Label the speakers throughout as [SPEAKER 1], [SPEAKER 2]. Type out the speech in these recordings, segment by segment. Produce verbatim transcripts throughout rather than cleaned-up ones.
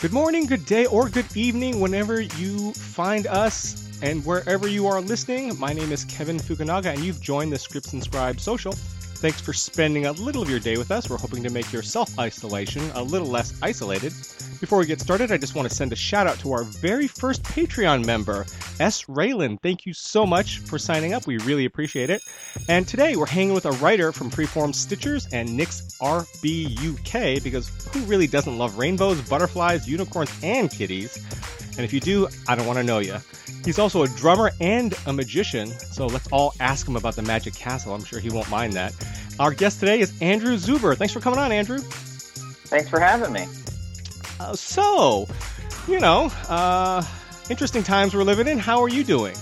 [SPEAKER 1] Good morning, good day, or good evening whenever you find us and wherever you are listening. My name is Kevin Fukunaga, and you've joined the Scripts and Scribes Social. Thanks for spending a little of your day with us. We're hoping to make your self-isolation a little less isolated. Before we get started, I just want to send a shout out to our very first Patreon member, S. Raylan. Thank you so much for signing up. We really appreciate it. And today we're hanging with a writer from Freeform Stitchers and Nick's R B U K, because who really doesn't love rainbows, butterflies, unicorns, and kitties? And if you do, I don't want to know you. He's also a drummer and a magician, so let's all ask him about the Magic Castle. I'm sure he won't mind that. Our guest today is Andrew Zuber. Thanks for coming on, Andrew.
[SPEAKER 2] Thanks for having me.
[SPEAKER 1] Uh, so, you know, uh, interesting times we're living in. How are you doing?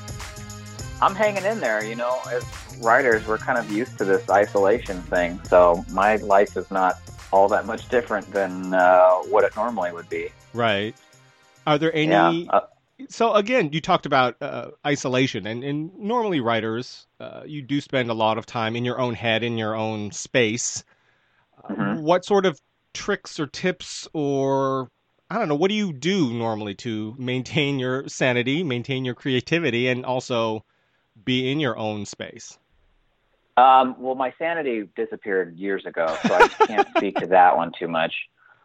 [SPEAKER 2] I'm hanging in there. You know, as writers, we're kind of used to this isolation thing, so my life is not all that much different than uh, what it normally would be.
[SPEAKER 1] Right. Are there any...
[SPEAKER 2] Yeah, uh,
[SPEAKER 1] So again, you talked about uh, isolation, and, and normally writers, uh, you do spend a lot of time in your own head, in your own space. Uh,
[SPEAKER 2] mm-hmm.
[SPEAKER 1] What sort of tricks or tips or, I don't know, what do you do normally to maintain your sanity, maintain your creativity, and also be in your own space?
[SPEAKER 2] Um, well, my sanity disappeared years ago, so I can't speak to that one too much.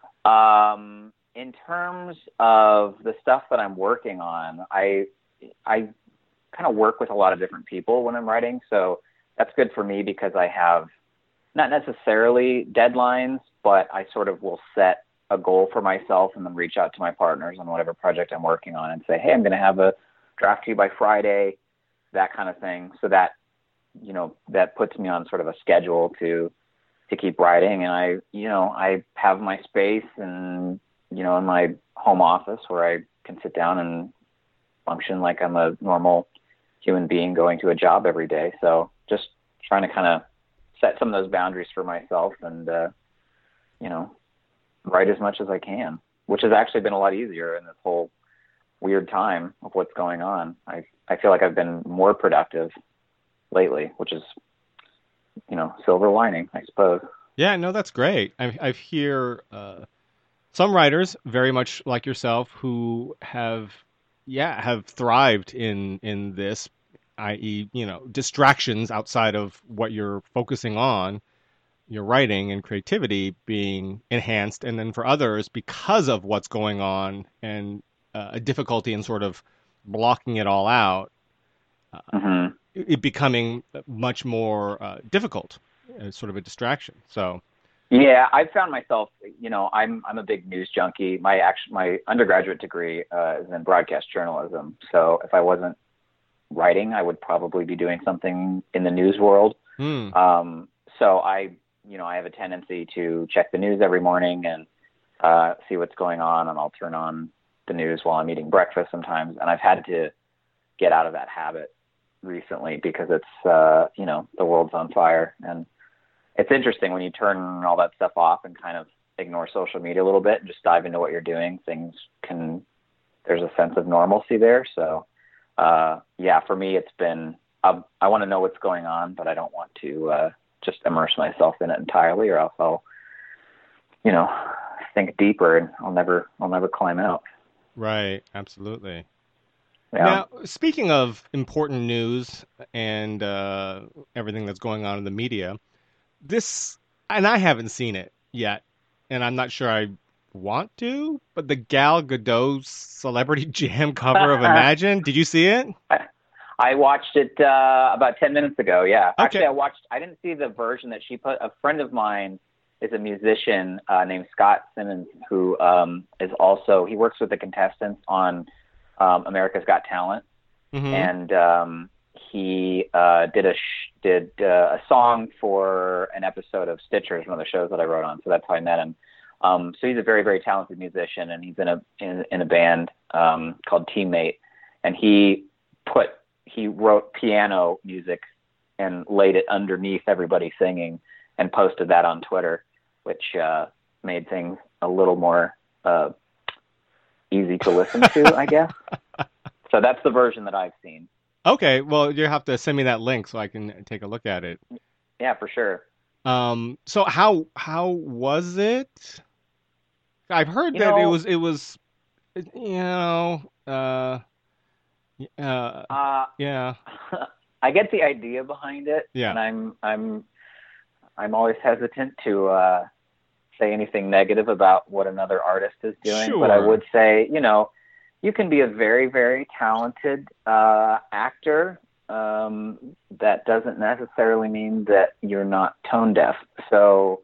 [SPEAKER 2] Um, in terms of the stuff that I'm working on, I I kind of work with a lot of different people when I'm writing, so that's good for me because I have not necessarily deadlines, but I sort of will set a goal for myself and then reach out to my partners on whatever project I'm working on and say, hey, I'm going to have a draft to you by Friday, that kind of thing. So that, you know, that puts me on sort of a schedule to to keep writing. And I, you know, I have my space and, you know, in my home office where I can sit down and function like I'm a normal human being going to a job every day. So just trying to kind of set some of those boundaries for myself and, uh, you know, write as much as I can, which has actually been a lot easier in this whole weird time of what's going on. I, I feel like I've been more productive lately, which is, you know, silver lining, I suppose.
[SPEAKER 1] Yeah, no, that's great. I, I hear uh, some writers, very much like yourself, who have, yeah, have thrived in in this, that is, you know, distractions outside of what you're focusing on, your writing and creativity being enhanced, and then for others, because of what's going on and uh, a difficulty in sort of blocking it all out, uh,
[SPEAKER 2] Mm-hmm.
[SPEAKER 1] it becoming much more uh, difficult, as sort of a distraction. So,
[SPEAKER 2] yeah, I found myself, you know, I'm I'm a big news junkie. My actual my undergraduate degree uh, is in broadcast journalism. So if I wasn't writing, I would probably be doing something in the news world.
[SPEAKER 1] hmm.
[SPEAKER 2] Um, so I, you know, I have a tendency to check the news every morning and uh, see what's going on, and I'll turn on the news while I'm eating breakfast sometimes. And I've had to get out of that habit recently because it's, uh, you know, the world's on fire. And it's interesting when you turn all that stuff off and kind of ignore social media a little bit and just dive into what you're doing, things can, there's a sense of normalcy there. So, uh, yeah, for me, it's been, uh, I want to know what's going on, but I don't want to uh, just immerse myself in it entirely, or else I'll, you know, think deeper and I'll never, I'll never climb out.
[SPEAKER 1] Right, absolutely.
[SPEAKER 2] Yeah.
[SPEAKER 1] Now, speaking of important news and uh, everything that's going on in the media, this, and I haven't seen it yet, and I'm not sure I want to, but the Gal Gadot Celebrity Jam cover of Imagine, did you see it?
[SPEAKER 2] I, I watched it uh, about ten minutes ago, yeah.
[SPEAKER 1] Okay.
[SPEAKER 2] Actually, I watched, I didn't see the version that she put. A friend of mine is a musician uh, named Scott Simmons, who um, is also, he works with the contestants on um, America's Got Talent.
[SPEAKER 1] Mm-hmm.
[SPEAKER 2] And um, he uh, did a sh- did uh, a song for an episode of Stitchers, one of the shows that I wrote on. So that's how I met him. Um, so he's a very, very talented musician, and he's in a in, in a band um, called Teammate. And he put he wrote piano music and laid it underneath everybody singing, and posted that on Twitter, which uh, made things a little more uh, easy to listen to, I guess. So that's the version that I've seen.
[SPEAKER 1] Okay, well, you have to send me that link so I can take a look at it.
[SPEAKER 2] Yeah, for sure.
[SPEAKER 1] Um, so how how was it? I've heard
[SPEAKER 2] You
[SPEAKER 1] that it
[SPEAKER 2] know,
[SPEAKER 1] was it was you know uh uh
[SPEAKER 2] uh,
[SPEAKER 1] yeah
[SPEAKER 2] I get the idea behind it,
[SPEAKER 1] yeah
[SPEAKER 2] and I'm I'm I'm always hesitant to uh, say anything negative about what another artist is doing. But I
[SPEAKER 1] sure.
[SPEAKER 2] would say, you know, you can be a very, very talented uh, actor. Um, that doesn't necessarily mean that you're not tone deaf. So,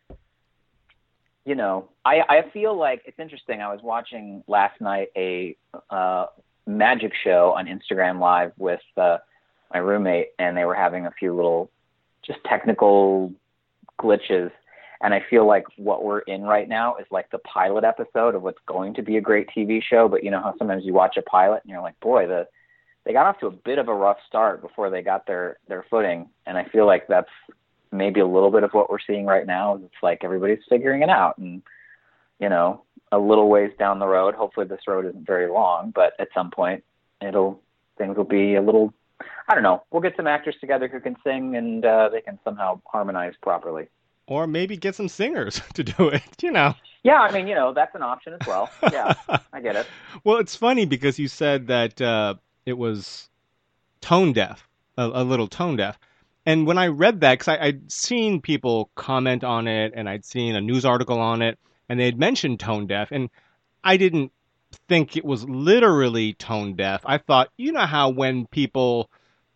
[SPEAKER 2] you know, I, I feel like it's interesting. I was watching last night a uh, magic show on Instagram Live with uh, my roommate, and they were having a few little just technical glitches. And I feel like what we're in right now is like the pilot episode of what's going to be a great T V show. But you know how sometimes you watch a pilot and you're like, boy, the they got off to a bit of a rough start before they got their their footing. And I feel like that's maybe a little bit of what we're seeing right now. It's like everybody's figuring it out, and you know, a little ways down the road, hopefully this road isn't very long, but at some point it'll things will be a little, I don't know, we'll get some actors together who can sing, and uh, they can somehow harmonize properly.
[SPEAKER 1] Or maybe get some singers to do it, you know.
[SPEAKER 2] Yeah, I mean, you know, that's an option as well. Yeah, I get it.
[SPEAKER 1] Well, it's funny because you said that uh, it was tone deaf, a, a little tone deaf. And when I read that, because I'd seen people comment on it and I'd seen a news article on it, and they had mentioned tone deaf, and I didn't think it was literally tone deaf. I thought, you know how when people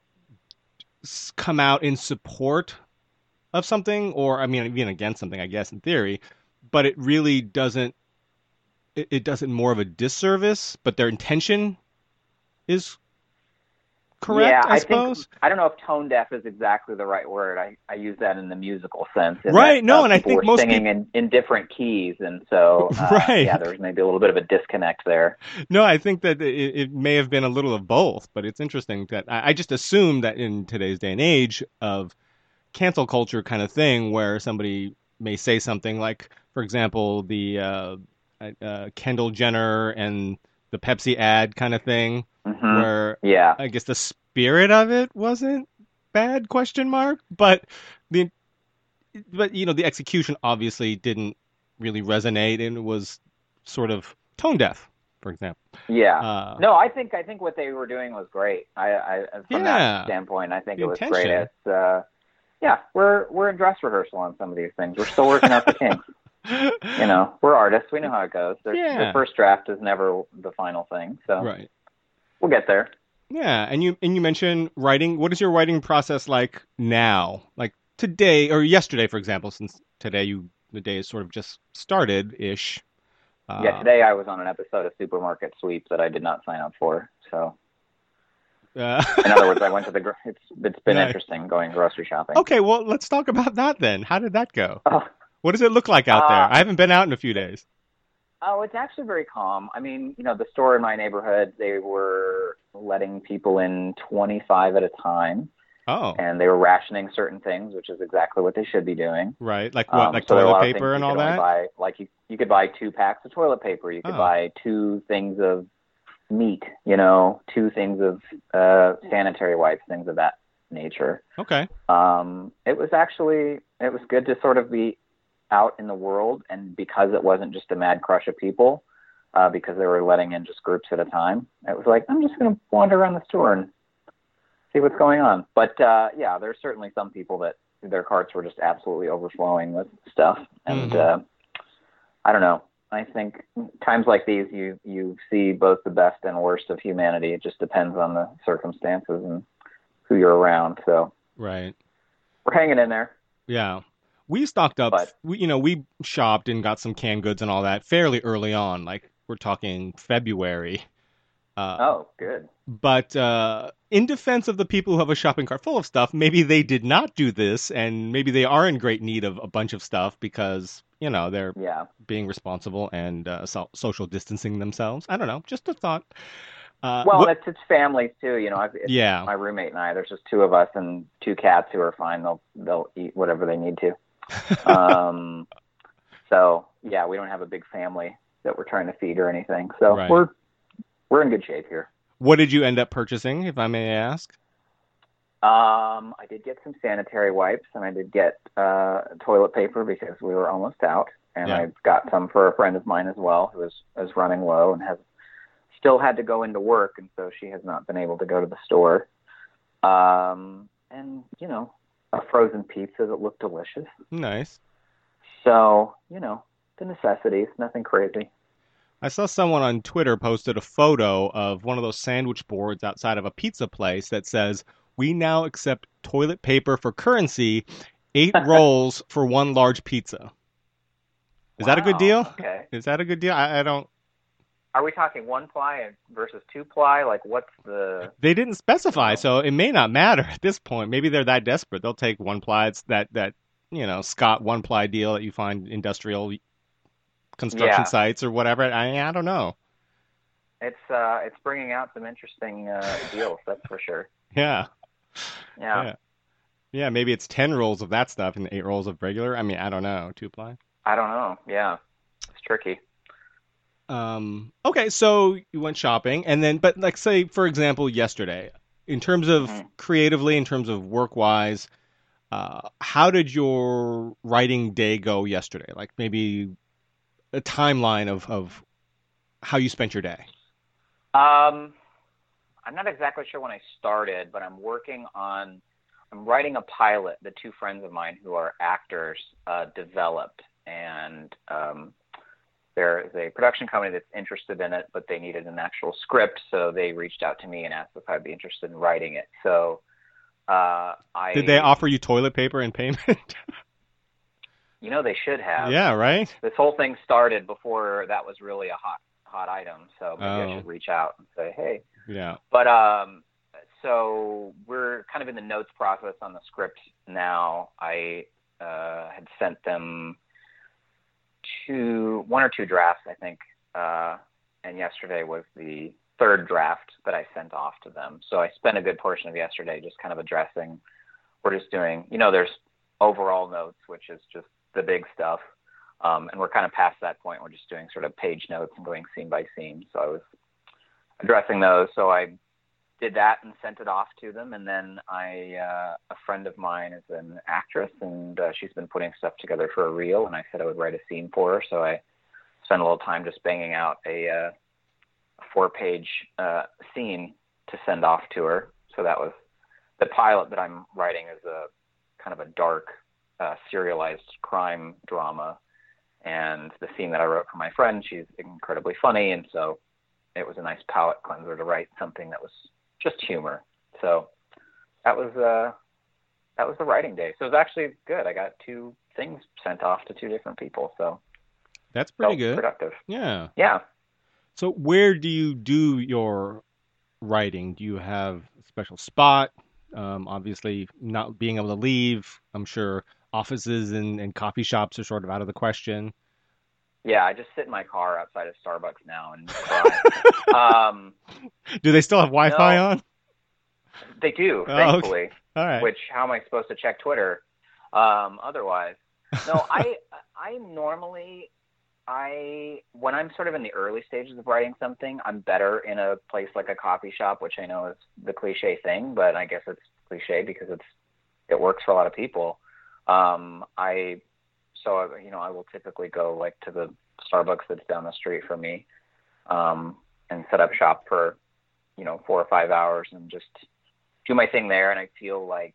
[SPEAKER 1] s- come out in support of something, or I mean, even against something, I guess, in theory, but it really doesn't, it, it does it more of a disservice, but their intention is
[SPEAKER 2] Yeah,
[SPEAKER 1] correct, I
[SPEAKER 2] I think
[SPEAKER 1] suppose.
[SPEAKER 2] I don't know if tone deaf is exactly the right word. I, I use that in the musical sense, in that
[SPEAKER 1] Right. No,
[SPEAKER 2] uh,
[SPEAKER 1] and I
[SPEAKER 2] people
[SPEAKER 1] think
[SPEAKER 2] were
[SPEAKER 1] most
[SPEAKER 2] singing
[SPEAKER 1] people,
[SPEAKER 2] in, in different keys, and so uh,
[SPEAKER 1] right.
[SPEAKER 2] yeah, there was maybe a little bit of a disconnect there.
[SPEAKER 1] No, I think that it, it may have been a little of both, but it's interesting that I, I just assume that in today's day and age of cancel culture kind of thing, where somebody may say something like, for example, the uh, uh, Kendall Jenner and the Pepsi ad kind of thing,
[SPEAKER 2] Hmm.
[SPEAKER 1] where
[SPEAKER 2] Yeah,
[SPEAKER 1] I guess the spirit of it wasn't bad, question mark, but the but you know the execution obviously didn't really resonate and it was sort of tone deaf, for example.
[SPEAKER 2] yeah.
[SPEAKER 1] Uh,
[SPEAKER 2] No, I think I think what they were doing was great. I, I from that
[SPEAKER 1] yeah,
[SPEAKER 2] standpoint, I think
[SPEAKER 1] the
[SPEAKER 2] it was great.
[SPEAKER 1] intention.
[SPEAKER 2] It's uh, yeah, we're we're in dress rehearsal on some of these things. We're still working out the kinks. You know, we're artists. We know how it goes. There's, the
[SPEAKER 1] Yeah,
[SPEAKER 2] first draft is never the final thing, so
[SPEAKER 1] right.
[SPEAKER 2] we'll get there.
[SPEAKER 1] Yeah, and you and you mentioned writing. What is your writing process like now? Like today or yesterday, for example, since today you the day is sort of just started ish.
[SPEAKER 2] Yeah,
[SPEAKER 1] Uh,
[SPEAKER 2] today I was on an episode of Supermarket Sweep that I did not sign up for. So,
[SPEAKER 1] uh,
[SPEAKER 2] in other words, I went to the. gro- It's it's been
[SPEAKER 1] nice.
[SPEAKER 2] interesting going grocery shopping.
[SPEAKER 1] Okay, well, let's talk about that then. How did that go?
[SPEAKER 2] Oh,
[SPEAKER 1] What does it look like out there?
[SPEAKER 2] uh,
[SPEAKER 1] I haven't been out in a few days.
[SPEAKER 2] oh, it's actually very calm. I mean, you know, the store in my neighborhood, they were letting people in twenty-five at a time,
[SPEAKER 1] Oh,
[SPEAKER 2] and they were rationing certain things, which is exactly what they should be doing.
[SPEAKER 1] right. Like what?
[SPEAKER 2] Um,
[SPEAKER 1] Like
[SPEAKER 2] so there are a
[SPEAKER 1] toilet
[SPEAKER 2] lot of things
[SPEAKER 1] paper and
[SPEAKER 2] you
[SPEAKER 1] all
[SPEAKER 2] could only
[SPEAKER 1] that?
[SPEAKER 2] buy. Like you, you could buy two packs of toilet paper. You could
[SPEAKER 1] Oh,
[SPEAKER 2] buy two things of meat. You know, two things of uh, sanitary wipes, things of that nature.
[SPEAKER 1] okay.
[SPEAKER 2] Um, it was actually it was good to sort of be out in the world, and because it wasn't just a mad crush of people, uh, because they were letting in just groups at a time. It was like I'm just going to wander around the store and see what's going on. But uh, yeah, there's certainly some people that their carts were just absolutely overflowing with stuff, and
[SPEAKER 1] Mm-hmm.
[SPEAKER 2] uh, I don't know. I think times like these, you you see both the best and worst of humanity. It just depends on the circumstances and who you're around. So
[SPEAKER 1] Right.
[SPEAKER 2] we're hanging in there,
[SPEAKER 1] Yeah. We stocked up,
[SPEAKER 2] but
[SPEAKER 1] we, you know, we shopped and got some canned goods and all that fairly early on. Like we're talking February. Uh,
[SPEAKER 2] oh, good.
[SPEAKER 1] but uh, in defense of the people who have a shopping cart full of stuff, maybe they did not do this and maybe they are in great need of a bunch of stuff because, you know, they're
[SPEAKER 2] Yeah.
[SPEAKER 1] being responsible and uh, so- social distancing themselves. I don't know. Just a thought. Uh,
[SPEAKER 2] Well,
[SPEAKER 1] what?
[SPEAKER 2] and it's it's families too. You know, I've, it's
[SPEAKER 1] Yeah.
[SPEAKER 2] my roommate and I. There's just two of us and two cats who are fine. They'll they'll eat whatever they need to. Um, so yeah, we don't have a big family that we're trying to feed or anything. So
[SPEAKER 1] Right.
[SPEAKER 2] we're we're in good shape here.
[SPEAKER 1] What did you end up purchasing, if I may ask?
[SPEAKER 2] Um, I did get some sanitary wipes, and I did get uh, toilet paper because we were almost out. And
[SPEAKER 1] Yeah.
[SPEAKER 2] I got some for a friend of mine as well, who is is running low and has still had to go into work, and so she has not been able to go to the store. Um, and you know, a frozen pizza that looked delicious.
[SPEAKER 1] Nice.
[SPEAKER 2] So you know, the necessities, nothing crazy.
[SPEAKER 1] I saw someone on Twitter posted a photo of one of those sandwich boards outside of a pizza place that says, "We now accept toilet paper for currency, eight rolls for one large pizza." Is that a good
[SPEAKER 2] Wow.
[SPEAKER 1] deal?
[SPEAKER 2] Okay.
[SPEAKER 1] Is that a good deal? I, I don't.
[SPEAKER 2] Are we talking one ply versus two ply? Like, what's the,
[SPEAKER 1] They didn't
[SPEAKER 2] you
[SPEAKER 1] specify,
[SPEAKER 2] know?
[SPEAKER 1] so it may not matter at this point. Maybe they're that desperate. They'll take one ply. It's that that you know Scott one ply deal that you find industrial construction
[SPEAKER 2] Yeah,
[SPEAKER 1] sites or whatever. I I don't know.
[SPEAKER 2] it's uh, it's bringing out some interesting uh, deals, that's for sure.
[SPEAKER 1] Yeah,
[SPEAKER 2] Yeah,
[SPEAKER 1] yeah, yeah. Maybe it's ten rolls of that stuff and eight rolls of regular. I mean, I don't know. Two ply.
[SPEAKER 2] I don't know. Yeah, it's tricky.
[SPEAKER 1] Um, okay, so you went shopping, and then, but like, say, for example, yesterday, in terms of
[SPEAKER 2] hmm
[SPEAKER 1] creatively, in terms of work-wise, uh, how did your writing day go yesterday? Like maybe a timeline of, of how you spent your day.
[SPEAKER 2] Um, I'm not exactly sure when I started, but I'm working on. I'm writing a pilot that two friends of mine who are actors uh, developed, and um, there is a production company that's interested in it, but they needed an actual script, so they reached out to me and asked if I'd be interested in writing it. So uh,
[SPEAKER 1] Did they
[SPEAKER 2] I,
[SPEAKER 1] offer you toilet paper in payment?
[SPEAKER 2] you know, they should have.
[SPEAKER 1] Yeah, right?
[SPEAKER 2] This whole thing started before that was really a hot hot item, so maybe I
[SPEAKER 1] Oh,
[SPEAKER 2] should reach out and say, hey.
[SPEAKER 1] yeah.
[SPEAKER 2] But um, so we're kind of in the notes process on the script now. I uh, had sent them two, one or two drafts, I think, uh, and yesterday was the third draft that I sent off to them. So I spent a good portion of yesterday just kind of addressing. We're just doing, you know, there's overall notes, which is just the big stuff. Um, and we're kind of past that point. We're just doing sort of page notes and going scene by scene. So I was addressing those. So I did that and sent it off to them. And then I, uh, a friend of mine is an actress, and uh, she's been putting stuff together for a reel. And I said I would write a scene for her. So I spent a little time just banging out a, uh, a four-page uh, scene to send off to her. So that was the pilot that I'm writing is a kind of a dark, uh, serialized crime drama. And the scene that I wrote for my friend, she's incredibly funny, and so it was a nice palate cleanser to write something that was just humor. So that was uh, that was the writing day. So it was actually good. I got two things sent off to two different people, so
[SPEAKER 1] That's pretty
[SPEAKER 2] felt
[SPEAKER 1] good.
[SPEAKER 2] productive.
[SPEAKER 1] Yeah.
[SPEAKER 2] Yeah.
[SPEAKER 1] So where do you do your writing? Do you have a special spot? Um, obviously, not being able to leave, I'm sure offices and, and coffee shops are sort of out of the question.
[SPEAKER 2] Yeah, I just sit in my car outside of Starbucks now and cry. um,
[SPEAKER 1] Do they still have Wi-Fi
[SPEAKER 2] no,
[SPEAKER 1] on?
[SPEAKER 2] they do,
[SPEAKER 1] Oh, okay.
[SPEAKER 2] thankfully.
[SPEAKER 1] All right.
[SPEAKER 2] Which, how am I supposed to check Twitter um, otherwise? No, I I normally I when I'm sort of in the early stages of writing something, I'm better in a place like a coffee shop, which I know is the cliche thing, but I guess it's cliche because it's it works for a lot of people. Um, I so you know I will typically go like to the Starbucks that's down the street from me, um, and set up shop for you know four or five hours and just do my thing there. And I feel like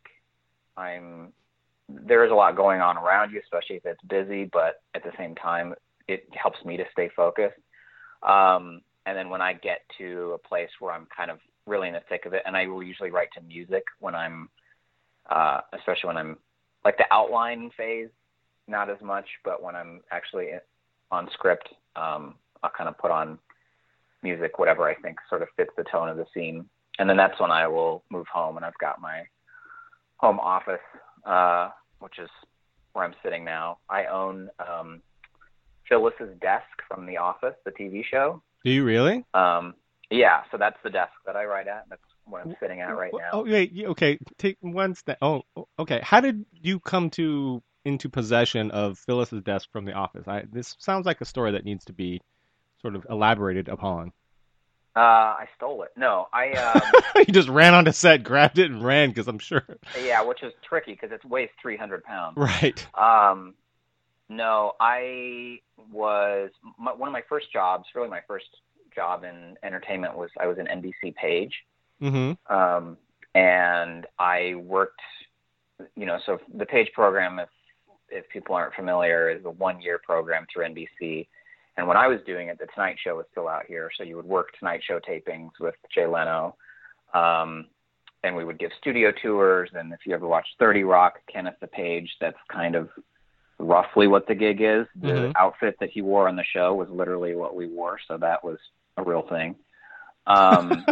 [SPEAKER 2] I'm there is a lot going on around you, especially if it's busy, but at the same time, it helps me to stay focused. Um, and then when I get to a place where I'm kind of really in the thick of it, and I will usually write to music when I'm, uh, especially when I'm like the outline phase, not as much, but when I'm actually on script, um, I'll kind of put on music, whatever I think sort of fits the tone of the scene. And then that's when I will move home, and I've got my home office, uh, which is where I'm sitting now. I own um, Phyllis's desk from The Office, the T V show.
[SPEAKER 1] Do you really?
[SPEAKER 2] Um, yeah, so that's the desk that I write at. That's what I'm sitting at right now.
[SPEAKER 1] Oh, wait. you- Okay. Take one step. Oh, okay. How did you come to into possession of Phyllis's desk from The Office? I, this sounds like a story that needs to be sort of elaborated upon.
[SPEAKER 2] Uh, I stole it. No, I um,
[SPEAKER 1] You just ran onto set, grabbed it, and ran because I'm sure.
[SPEAKER 2] yeah, which is tricky because it weighs three hundred pounds.
[SPEAKER 1] Right.
[SPEAKER 2] Um, no, I was my, one of my first jobs. Really, my first job in entertainment was I was in N B C Page,
[SPEAKER 1] Mm-hmm.
[SPEAKER 2] um, and I worked. You know, so the Page program, if if people aren't familiar, is a one year program through N B C. And when I was doing it, the Tonight Show was still out here, so you would work Tonight Show tapings with Jay Leno. Um, and we would give studio tours. And if you ever watched thirty Rock, Kenneth the Page, that's kind of roughly what the gig is. The
[SPEAKER 1] Mm-hmm.
[SPEAKER 2] outfit that he wore on the show was literally what we wore, so that was a real thing. Um,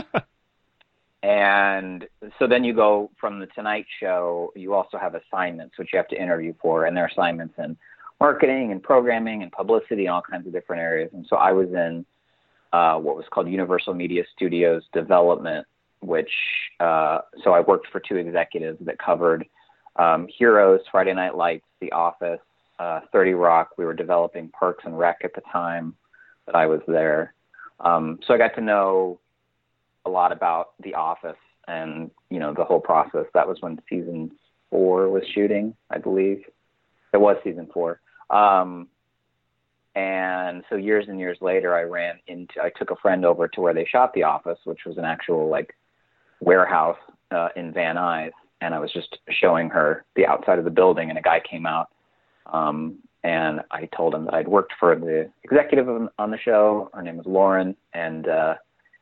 [SPEAKER 2] and so then you go from the Tonight Show, you also have assignments, which you have to interview for, and there are assignments in marketing and programming and publicity and all kinds of different areas. And so I was in uh, what was called Universal Media Studios Development, which, uh, so I worked for two executives that covered um, Heroes, Friday Night Lights, The Office, uh, thirty Rock. We were developing Parks and Rec at the time that I was there. Um, so I got to know a lot about The Office and, you know, the whole process. That was when season four was shooting, I believe. It was season four. Um, and so years and years later, I ran into, I took a friend over to where they shot The Office, which was an actual like warehouse uh, in Van Nuys. And I was just showing her the outside of the building, and a guy came out. Um, and I told him that I'd worked for the executive on, on the show. Her name was Lauren. And uh,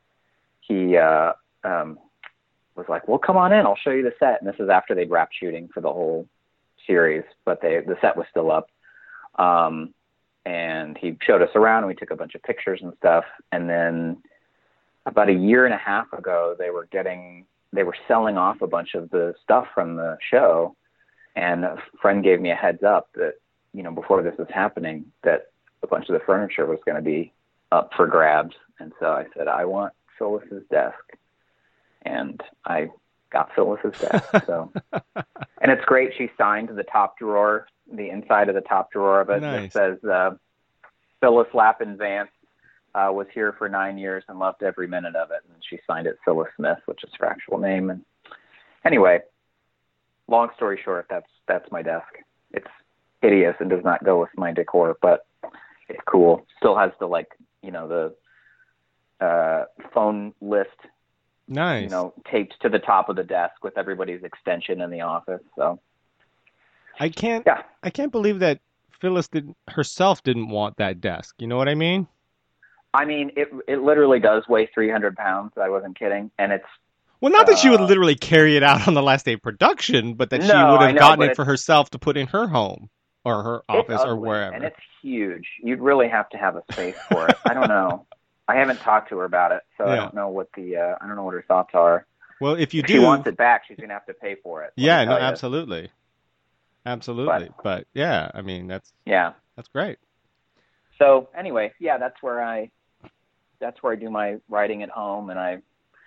[SPEAKER 2] he uh, um, was like, well, come on in. I'll show you the set. And this is after they'd wrapped shooting for the whole series, but they, the set was still up. Um, and he showed us around, and we took a bunch of pictures and stuff. And then about a year and a half ago, they were getting, they were selling off a bunch of the stuff from the show. And a friend gave me a heads up that, you know, before this was happening, that a bunch of the furniture was going to be up for grabs. And so I said, I want Phyllis's desk. And I got Phyllis's desk. So, and it's great. She signed the top drawer, the inside of the top drawer of it.
[SPEAKER 1] Nice.
[SPEAKER 2] It says, uh, Phyllis Lappin Vance uh, was here for nine years and loved every minute of it. And she signed it Phyllis Smith, which is her actual name. And anyway, long story short, that's, that's my desk. It's hideous and does not go with my decor, but it's cool. Still has the, like, you know, the uh, phone list,
[SPEAKER 1] Nice.
[SPEAKER 2] you know, taped to the top of the desk with everybody's extension in the office. So
[SPEAKER 1] I can't.
[SPEAKER 2] yeah,
[SPEAKER 1] I can't believe that Phyllis did herself didn't want that desk. You know what I mean?
[SPEAKER 2] I mean, it it literally does weigh three hundred pounds. I wasn't kidding, and it's
[SPEAKER 1] Well, not that she would
[SPEAKER 2] uh,
[SPEAKER 1] literally carry it out on the last day of production, but that she
[SPEAKER 2] No,
[SPEAKER 1] would
[SPEAKER 2] I
[SPEAKER 1] have
[SPEAKER 2] know,
[SPEAKER 1] gotten
[SPEAKER 2] but
[SPEAKER 1] it for herself to put in her home or her
[SPEAKER 2] it's
[SPEAKER 1] office or
[SPEAKER 2] ugly,
[SPEAKER 1] wherever.
[SPEAKER 2] and it's huge. You'd really have to have a space for it. I don't know. I haven't talked to her about it, so I
[SPEAKER 1] Yeah.
[SPEAKER 2] don't know what the uh, I don't know what her thoughts are.
[SPEAKER 1] Well, if you
[SPEAKER 2] If
[SPEAKER 1] do,
[SPEAKER 2] she wants it back, she's gonna have to pay for it. let me
[SPEAKER 1] yeah, no,
[SPEAKER 2] tell you.
[SPEAKER 1] absolutely, absolutely. But,
[SPEAKER 2] But-
[SPEAKER 1] yeah, I mean that's
[SPEAKER 2] Yeah.
[SPEAKER 1] that's great.
[SPEAKER 2] So anyway, yeah, that's where I that's where I do my writing at home, and I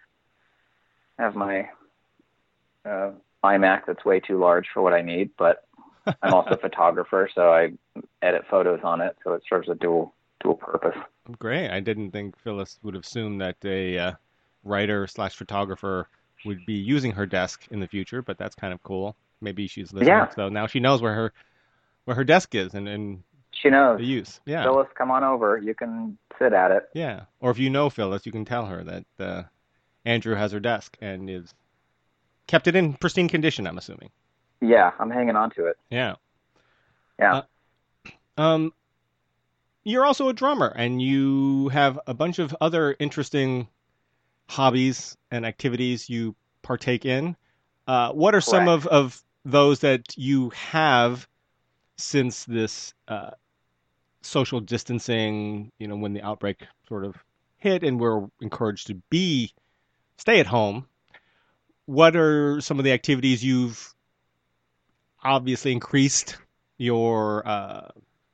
[SPEAKER 2] have my uh, iMac that's way too large for what I need, but I'm also a photographer, so I edit photos on it, so it serves a dual dual purpose.
[SPEAKER 1] Great. I didn't think Phyllis would assume that a uh, writer slash photographer would be using her desk in the future, but that's kind of cool. Maybe she's listening,
[SPEAKER 2] Yeah.
[SPEAKER 1] so now she knows where her where her desk is and, and
[SPEAKER 2] She knows.
[SPEAKER 1] the use. Yeah,
[SPEAKER 2] Phyllis, come on over. You can sit at it.
[SPEAKER 1] yeah. Or if you know Phyllis, you can tell her that uh, Andrew has her desk and is kept it in pristine condition. I'm assuming.
[SPEAKER 2] Yeah, I'm hanging on to it.
[SPEAKER 1] Yeah.
[SPEAKER 2] Yeah.
[SPEAKER 1] Uh, Um, you're also a drummer, and you have a bunch of other interesting hobbies and activities you partake in. Uh, what are some
[SPEAKER 2] Correct.
[SPEAKER 1] of, of those that you have since this uh, social distancing, you know, when the outbreak sort of hit and we're encouraged to be, stay at home? What are some of the activities you've obviously increased your uh,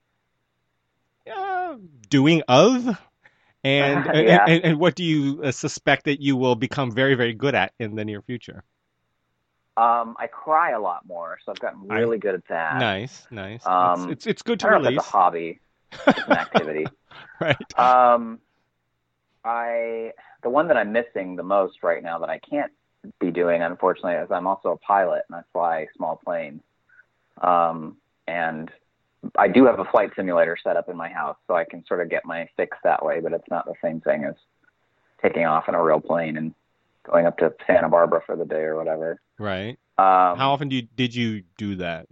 [SPEAKER 1] uh, doing of, and,
[SPEAKER 2] Yeah.
[SPEAKER 1] and and what do you uh, suspect that you will become very, very good at in the near future?
[SPEAKER 2] Um, I cry a lot more, so I've gotten
[SPEAKER 1] I-
[SPEAKER 2] really good at that.
[SPEAKER 1] Nice, nice.
[SPEAKER 2] Um,
[SPEAKER 1] it's, it's it's good
[SPEAKER 2] I
[SPEAKER 1] to
[SPEAKER 2] don't know if
[SPEAKER 1] release,
[SPEAKER 2] it's a hobby. It's an activity.
[SPEAKER 1] right?
[SPEAKER 2] Um, I the one that I'm missing the most right now that I can't be doing, unfortunately, is I'm also a pilot and I fly small planes. Um, and I do have a flight simulator set up in my house, so I can sort of get my fix that way, but it's not the same thing as taking off in a real plane and going up to Santa Barbara for the day or whatever.
[SPEAKER 1] Right.
[SPEAKER 2] Um,
[SPEAKER 1] How often do you, did you do that?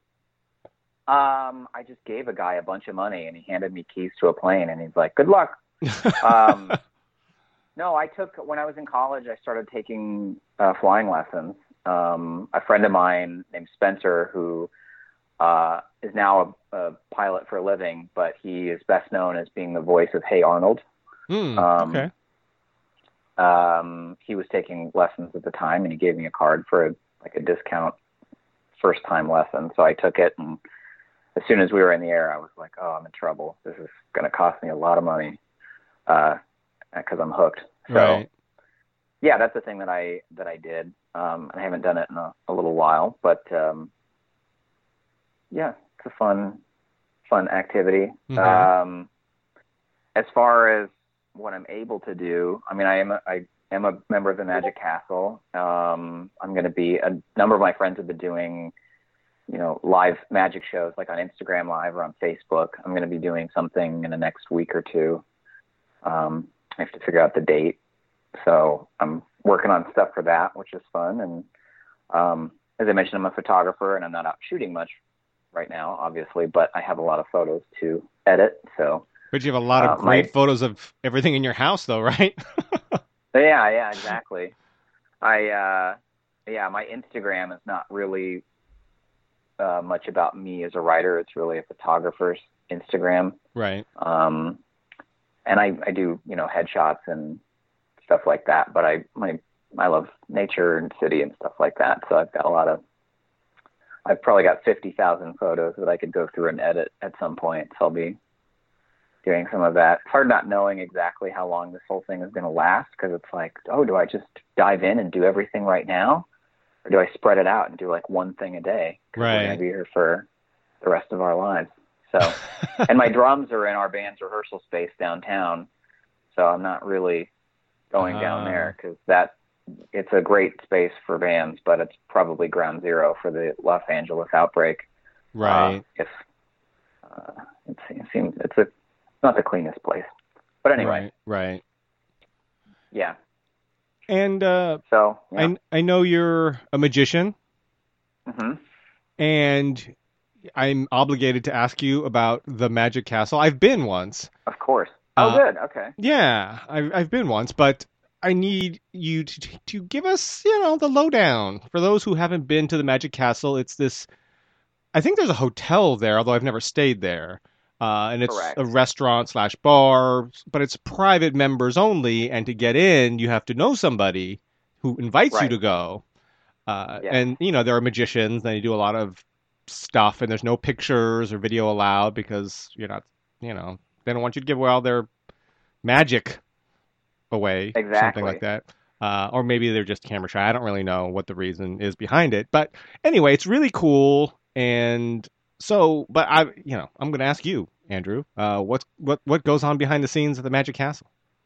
[SPEAKER 2] Um, I just gave a guy a bunch of money and he handed me keys to a plane and he's like, good luck. um, no, I took, when I was in college, I started taking uh, flying lessons. Um, a friend of mine named Spencer, who uh, is now a, a pilot for a living, but he is best known as being the voice of Hey Arnold.
[SPEAKER 1] Mm,
[SPEAKER 2] um,
[SPEAKER 1] okay.
[SPEAKER 2] Um, he was taking lessons at the time and he gave me a card for a, like a discount first time lesson. So I took it, and as soon as we were in the air, I was like, oh, I'm in trouble. This is going to cost me a lot of money uh, because I'm hooked. So,
[SPEAKER 1] right.
[SPEAKER 2] yeah, that's the thing that I that I did. Um, I haven't done it in a, a little while, but um, yeah, it's a fun, fun activity.
[SPEAKER 1] Mm-hmm.
[SPEAKER 2] Um, as far as what I'm able to do, I mean, I am a, I am a member of the Magic Castle. Um, I'm going to be a number of my friends have been doing, you know, live magic shows like on Instagram Live or on Facebook. I'm going to be doing something in the next week or two. Um, I have to figure out the date. So I'm working on stuff for that, which is fun. And um, as I mentioned, I'm a photographer and I'm not out shooting much right now, obviously, but I have a lot of photos to edit. So,
[SPEAKER 1] but you have a lot of
[SPEAKER 2] uh,
[SPEAKER 1] great
[SPEAKER 2] my,
[SPEAKER 1] photos of everything in your house though, right?
[SPEAKER 2] yeah, yeah, exactly. I, uh, yeah, my Instagram is not really Uh, much about me as a writer. It's really a photographer's Instagram.
[SPEAKER 1] Right.
[SPEAKER 2] Um, and I, I do, you know, headshots and stuff like that, but I, my, I love nature and city and stuff like that. So I've got a lot of, I've probably got fifty thousand photos that I could go through and edit at some point. So I'll be doing some of that. It's hard not knowing exactly how long this whole thing is going to last, because it's like, oh, do I just dive in and do everything right now? Or do I spread it out and do like one thing a day? Because
[SPEAKER 1] right.
[SPEAKER 2] we're going to be here for the rest of our lives. So, and my drums are in our band's rehearsal space downtown. So I'm not really going uh, down there, because that it's a great space for bands, but it's probably ground zero for the Los Angeles outbreak.
[SPEAKER 1] Right.
[SPEAKER 2] Uh, if uh, it seems it's a it's not the cleanest place, but anyway.
[SPEAKER 1] Right. Right.
[SPEAKER 2] Yeah.
[SPEAKER 1] And uh,
[SPEAKER 2] so yeah.
[SPEAKER 1] I I know you're a magician,
[SPEAKER 2] mm-hmm.
[SPEAKER 1] and I'm obligated to ask you about the Magic Castle. I've been once.
[SPEAKER 2] Of course. Oh, uh, good. Okay.
[SPEAKER 1] Yeah, I've I've been once, but I need you to to give us, you know, the lowdown for those who haven't been to the Magic Castle. It's this. I think there's a hotel there, although I've never stayed there. Uh, and it's
[SPEAKER 2] Correct.
[SPEAKER 1] a restaurant slash bar, but it's private members only. And to get in, you have to know somebody who invites
[SPEAKER 2] right.
[SPEAKER 1] you to go. Uh,
[SPEAKER 2] yeah.
[SPEAKER 1] And, you know, there are magicians, and they do a lot of stuff, and there's no pictures or video allowed because you're not, you know, they don't want you to give all their magic away.
[SPEAKER 2] Exactly.
[SPEAKER 1] Something like that. Uh, or maybe they're just camera shy. I don't really know what the reason is behind it. But anyway, it's really cool. And so, but I, you know, I'm going to ask you, Andrew, uh, what what what goes on behind the scenes at the Magic Castle?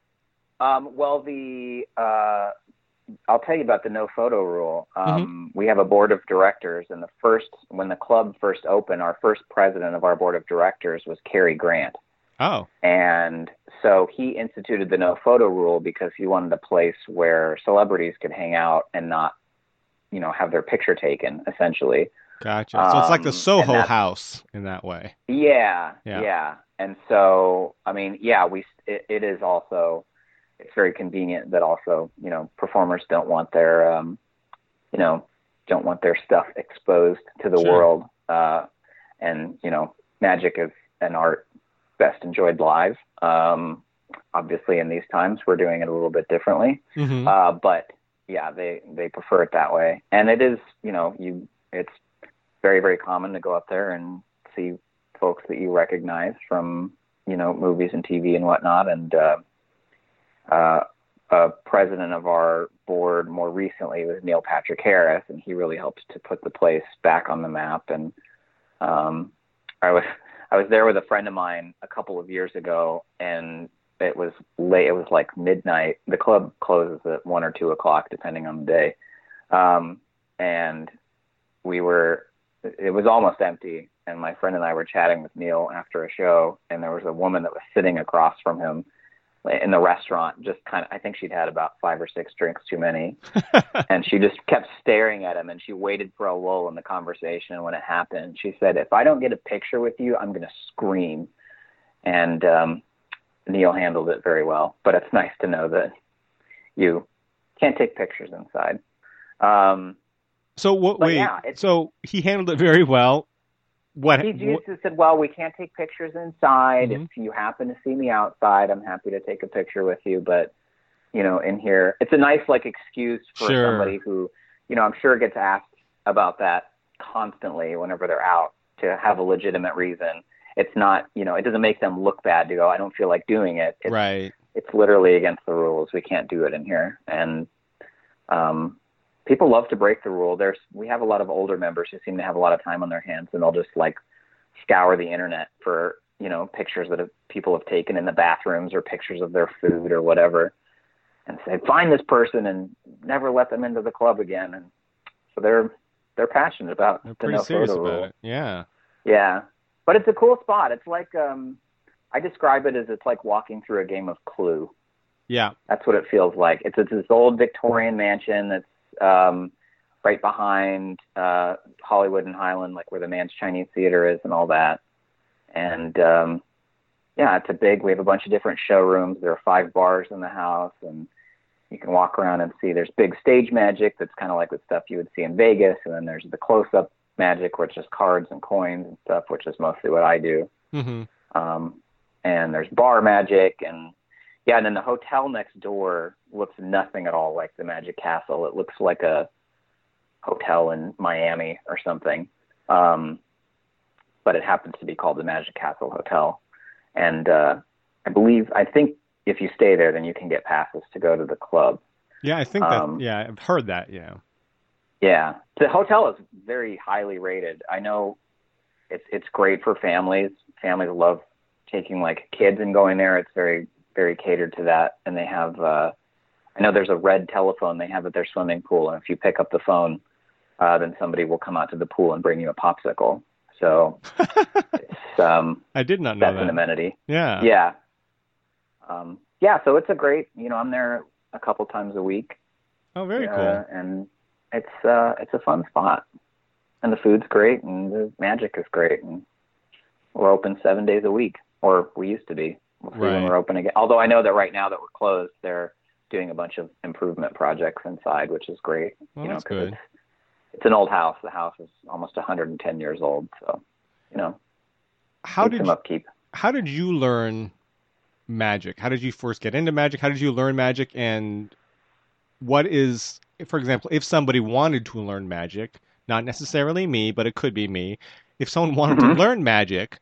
[SPEAKER 2] Um, well, the uh, I'll tell you about the no photo rule. Um,
[SPEAKER 1] mm-hmm.
[SPEAKER 2] We have a board of directors, and the first when the club first opened, our first president of our board of directors was Cary Grant.
[SPEAKER 1] Oh,
[SPEAKER 2] and so he instituted the no photo rule because he wanted a place where celebrities could hang out and not, you know, have their picture taken, essentially.
[SPEAKER 1] Gotcha. So it's like the Soho
[SPEAKER 2] um,
[SPEAKER 1] House in that way.
[SPEAKER 2] Yeah,
[SPEAKER 1] yeah,
[SPEAKER 2] yeah. And so, I mean, yeah, we it, it is also, it's very convenient that also, you know, performers don't want their, um, you know, don't want their stuff exposed to the
[SPEAKER 1] sure.
[SPEAKER 2] world. Uh, and, you know, magic is an art best enjoyed live. Um, obviously, in these times, we're doing it a little bit differently.
[SPEAKER 1] Mm-hmm.
[SPEAKER 2] Uh, but, yeah, they, they prefer it that way. And it is, you know, you it's, very, very common to go up there and see folks that you recognize from, you know, movies and T V and whatnot. And uh, uh, a president of our board more recently was Neil Patrick Harris, and he really helped to put the place back on the map. And um, I was I was there with a friend of mine a couple of years ago, and it was late. It was like midnight. The club closes at one or two o'clock, depending on the day. Um, and we were, it was almost empty. And my friend and I were chatting with Neil after a show, and there was a woman that was sitting across from him in the restaurant, just kind of, I think she'd had about five or six drinks too many. And she just kept staring at him, and she waited for a lull in the conversation. And when it happened, she said, if I don't get a picture with you, I'm going to scream. And um, Neil handled it very well, but it's nice to know that you can't take pictures inside. Um,
[SPEAKER 1] so what, wait,
[SPEAKER 2] yeah,
[SPEAKER 1] so he handled it very well. What
[SPEAKER 2] he just what, said, well, we can't take pictures inside. Mm-hmm. If you happen to see me outside, I'm happy to take a picture with you. But, you know, in here, it's a nice, like, excuse for
[SPEAKER 1] sure.
[SPEAKER 2] somebody who, you know, I'm sure gets asked about that constantly whenever they're out, to have a legitimate reason. It's not, you know, it doesn't make them look bad to go, I don't feel like doing it. It's,
[SPEAKER 1] right.
[SPEAKER 2] It's literally against the rules. We can't do it in here. And, um, people love to break the rule. There's, we have a lot of older members who seem to have a lot of time on their hands, and they'll just like scour the internet for, you know, pictures that have, people have taken in the bathrooms, or pictures of their food or whatever, and say, find this person and never let them into the club again. And so they're, they're passionate about
[SPEAKER 1] they're
[SPEAKER 2] the
[SPEAKER 1] pretty
[SPEAKER 2] no
[SPEAKER 1] serious
[SPEAKER 2] photo
[SPEAKER 1] about
[SPEAKER 2] rule.
[SPEAKER 1] It. Yeah.
[SPEAKER 2] Yeah. But it's a cool spot. It's like, um, I describe it as it's like walking through a game of Clue.
[SPEAKER 1] Yeah.
[SPEAKER 2] That's what it feels like. It's, it's this old Victorian mansion that's, um, right behind uh, Hollywood and Highland, like where the Mann's Chinese Theater is and all that. And um, yeah, it's a big, we have a bunch of different showrooms. There are five bars in the house, and you can walk around and see there's big stage magic that's kind of like the stuff you would see in Vegas. And then there's the close-up magic, which is cards and coins and stuff, which is mostly what I do.
[SPEAKER 1] Mm-hmm.
[SPEAKER 2] Um, and there's bar magic, and yeah, and then the hotel next door looks nothing at all like the Magic Castle. It looks like a hotel in Miami or something. Um, but it happens to be called the Magic Castle Hotel. And uh, I believe, I think if you stay there, then you can get passes to go to the club.
[SPEAKER 1] Yeah, I think that, um, yeah, I've heard that, yeah.
[SPEAKER 2] Yeah. The hotel is very highly rated. I know it's it's great for families. Families love taking, like, kids and going there. It's very, very catered to that. And they have, uh, I know there's a red telephone they have at their swimming pool. And if you pick up the phone, uh, then somebody will come out to the pool and bring you a popsicle. So it's, um,
[SPEAKER 1] I did not know
[SPEAKER 2] that's
[SPEAKER 1] that.
[SPEAKER 2] an amenity.
[SPEAKER 1] Yeah.
[SPEAKER 2] Yeah. Um, yeah. So it's a great, you know, I'm there a couple times a week.
[SPEAKER 1] Oh, very
[SPEAKER 2] uh,
[SPEAKER 1] cool.
[SPEAKER 2] And it's, uh, it's a fun spot, and the food's great, and the magic is great. And we're open seven days a week, or we used to be. We'll see
[SPEAKER 1] right.
[SPEAKER 2] when we're open again. Although I know that right now that we're closed, they're doing a bunch of improvement projects inside, which is great.
[SPEAKER 1] Well,
[SPEAKER 2] you know,
[SPEAKER 1] that's good.
[SPEAKER 2] It's, it's an old house. The house is almost one hundred ten years old. So, you know,
[SPEAKER 1] how did
[SPEAKER 2] some
[SPEAKER 1] you,
[SPEAKER 2] upkeep.
[SPEAKER 1] How did you learn magic? How did you first get into magic? How did you learn magic? And what is, for example, if somebody wanted to learn magic, not necessarily me, but it could be me, if someone wanted
[SPEAKER 2] Mm-hmm.
[SPEAKER 1] to learn magic,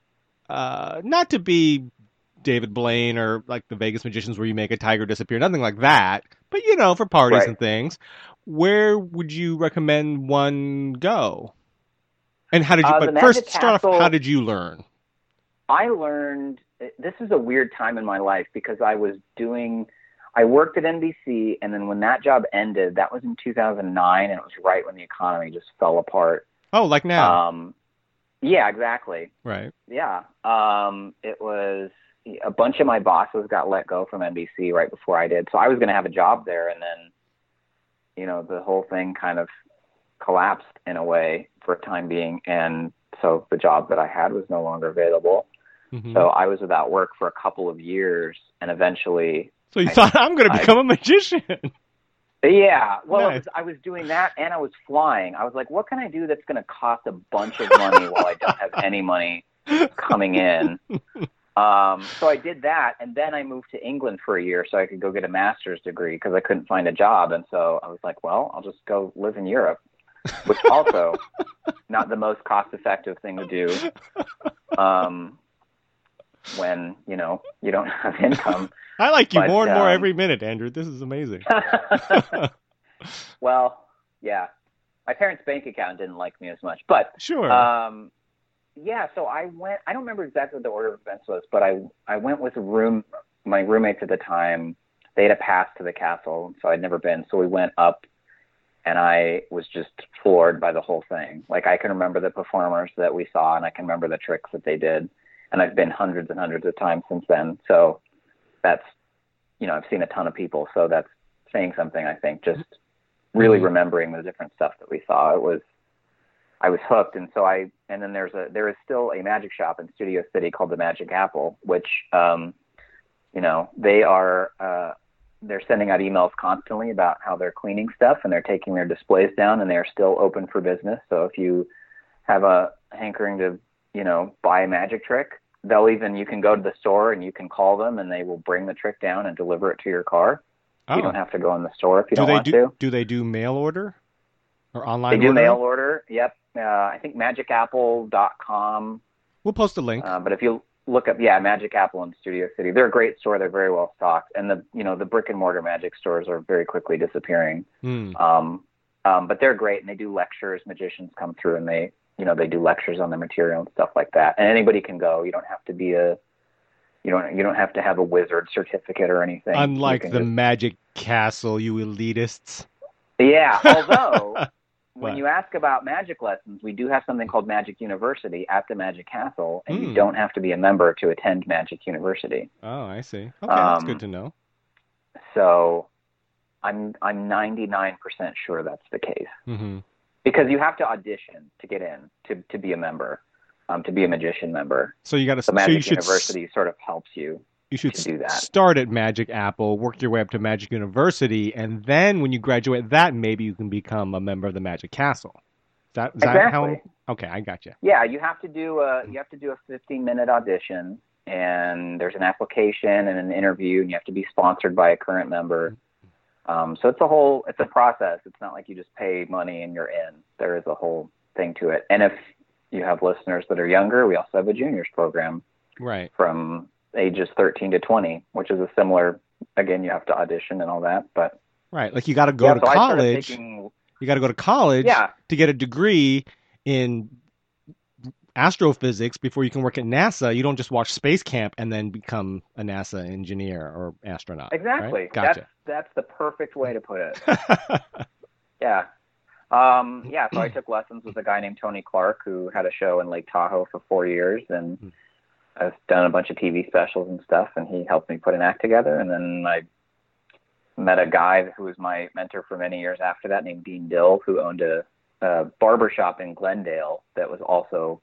[SPEAKER 1] uh, not to be David Blaine or like the Vegas Magicians where you make a tiger disappear, nothing like that, but, you know, for parties
[SPEAKER 2] Right.
[SPEAKER 1] and things, where would you recommend one go? And how did you,
[SPEAKER 2] Uh,
[SPEAKER 1] but
[SPEAKER 2] the
[SPEAKER 1] first,
[SPEAKER 2] Magic
[SPEAKER 1] start
[SPEAKER 2] Castle-
[SPEAKER 1] off, how did you learn?
[SPEAKER 2] I learned, this is a weird time in my life because I was doing, I worked at N B C, and then when that job ended, that was in two thousand nine, and it was right when the economy just fell apart.
[SPEAKER 1] Oh, like now.
[SPEAKER 2] Um, yeah, exactly.
[SPEAKER 1] Right.
[SPEAKER 2] Yeah. Um, it was, a bunch of my bosses got let go from N B C right before I did. So I was going to have a job there, and then, you know, the whole thing kind of collapsed in a way for a time being. And so the job that I had was no longer available.
[SPEAKER 1] Mm-hmm.
[SPEAKER 2] So I was without work for a couple of years, and eventually.
[SPEAKER 1] So you
[SPEAKER 2] I,
[SPEAKER 1] thought, I'm going to become
[SPEAKER 2] I,
[SPEAKER 1] a magician.
[SPEAKER 2] Yeah. Well,
[SPEAKER 1] Nice.
[SPEAKER 2] it was, I was doing that, and I was flying. I was like, what can I do that's going to cost a bunch of money while I don't have any money coming in? Um, so I did that, and then I moved to England for a year so I could go get a master's degree because I couldn't find a job. And so I was like, well, I'll just go live in Europe, which also not the most cost-effective thing to do um, when, you know, you don't have income.
[SPEAKER 1] I like you
[SPEAKER 2] But,
[SPEAKER 1] more and more
[SPEAKER 2] um,
[SPEAKER 1] every minute, Andrew. This is amazing.
[SPEAKER 2] Well, yeah. My parents' bank account didn't like me as much. But
[SPEAKER 1] Sure.
[SPEAKER 2] um, yeah, so I went, I don't remember exactly what the order of events was, but I, I went with a room, my roommates at the time, they had a pass to the castle, so I'd never been. So we went up, and I was just floored by the whole thing. Like, I can remember the performers that we saw, and I can remember the tricks that they did. And I've been hundreds and hundreds of times since then. So that's, you know, I've seen a ton of people. So that's saying something, I think, just really mm-hmm. remembering the different stuff that we saw. It was, I was hooked. And so I, and then there's a, there is still a magic shop in Studio City called the Magic Apple, which, um, you know, they are, uh, they're sending out emails constantly about how they're cleaning stuff, and they're taking their displays down, and they're still open for business. So if you have a hankering to, you know, buy a magic trick, they'll even, you can go to the store and you can call them, and they will bring the trick down and deliver it to your car. Oh. You don't have to go in the store if you
[SPEAKER 1] do
[SPEAKER 2] don't
[SPEAKER 1] they
[SPEAKER 2] want
[SPEAKER 1] do,
[SPEAKER 2] to.
[SPEAKER 1] Do they do mail order or online
[SPEAKER 2] They do
[SPEAKER 1] order?
[SPEAKER 2] mail order. Yep. Uh, I think magic apple dot com.
[SPEAKER 1] We'll post a link.
[SPEAKER 2] Uh, but if you look up, yeah, Magic Apple in Studio City, they're a great store. They're very well stocked. And the, you know, the brick and mortar magic stores are very quickly disappearing.
[SPEAKER 1] Mm.
[SPEAKER 2] Um, um, but they're great, and they do lectures. Magicians come through, and they, you know, they do lectures on the material and stuff like that. And anybody can go. You don't have to be a, you don't, you don't have to have a wizard certificate or anything.
[SPEAKER 1] Unlike the
[SPEAKER 2] just...
[SPEAKER 1] Magic Castle, you elitists.
[SPEAKER 2] Yeah. Although, when
[SPEAKER 1] what?
[SPEAKER 2] you ask about magic lessons, we do have something called Magic University at the Magic Castle, and mm. you don't have to be a member to attend Magic University.
[SPEAKER 1] Oh, I see. Okay, um, that's good to know.
[SPEAKER 2] So, I'm I'm ninety-nine percent sure that's the case.
[SPEAKER 1] Mm-hmm.
[SPEAKER 2] Because you have to audition to get in, to, to be a member, um, to be a magician member.
[SPEAKER 1] So you got to.
[SPEAKER 2] So Magic
[SPEAKER 1] so
[SPEAKER 2] University s- sort of helps you.
[SPEAKER 1] You should
[SPEAKER 2] to do that.
[SPEAKER 1] Start at Magic Apple, work your way up to Magic University, and then when you graduate that, maybe you can become a member of the Magic Castle. Is that, is
[SPEAKER 2] exactly.
[SPEAKER 1] that how? Okay, I got you.
[SPEAKER 2] Yeah, you have to do a you have to do a fifteen minute audition, and there's an application and an interview, and you have to be sponsored by a current member. Um, so it's a whole it's a process. It's not like you just pay money and you're in. There is a whole thing to it. And if you have listeners that are younger, we also have a juniors program.
[SPEAKER 1] Right.
[SPEAKER 2] From ages thirteen to twenty, which is a similar, again, you have to audition and all that, but
[SPEAKER 1] right, like you got to go
[SPEAKER 2] yeah,
[SPEAKER 1] to
[SPEAKER 2] so
[SPEAKER 1] college.
[SPEAKER 2] Taking,
[SPEAKER 1] you got to go to college
[SPEAKER 2] yeah.
[SPEAKER 1] to get a degree in astrophysics before you can work at NASA. You don't just watch Space Camp and then become a NASA engineer or astronaut.
[SPEAKER 2] Exactly.
[SPEAKER 1] Right? Gotcha.
[SPEAKER 2] That's that's the perfect way to put it. yeah. Um, yeah. So I took lessons with a guy named Tony Clark, who had a show in Lake Tahoe for four years, and mm. I've done a bunch of T V specials and stuff, and he helped me put an act together. And then I met a guy who was my mentor for many years after that, named Dean Dill, who owned a, a barber shop in Glendale that was also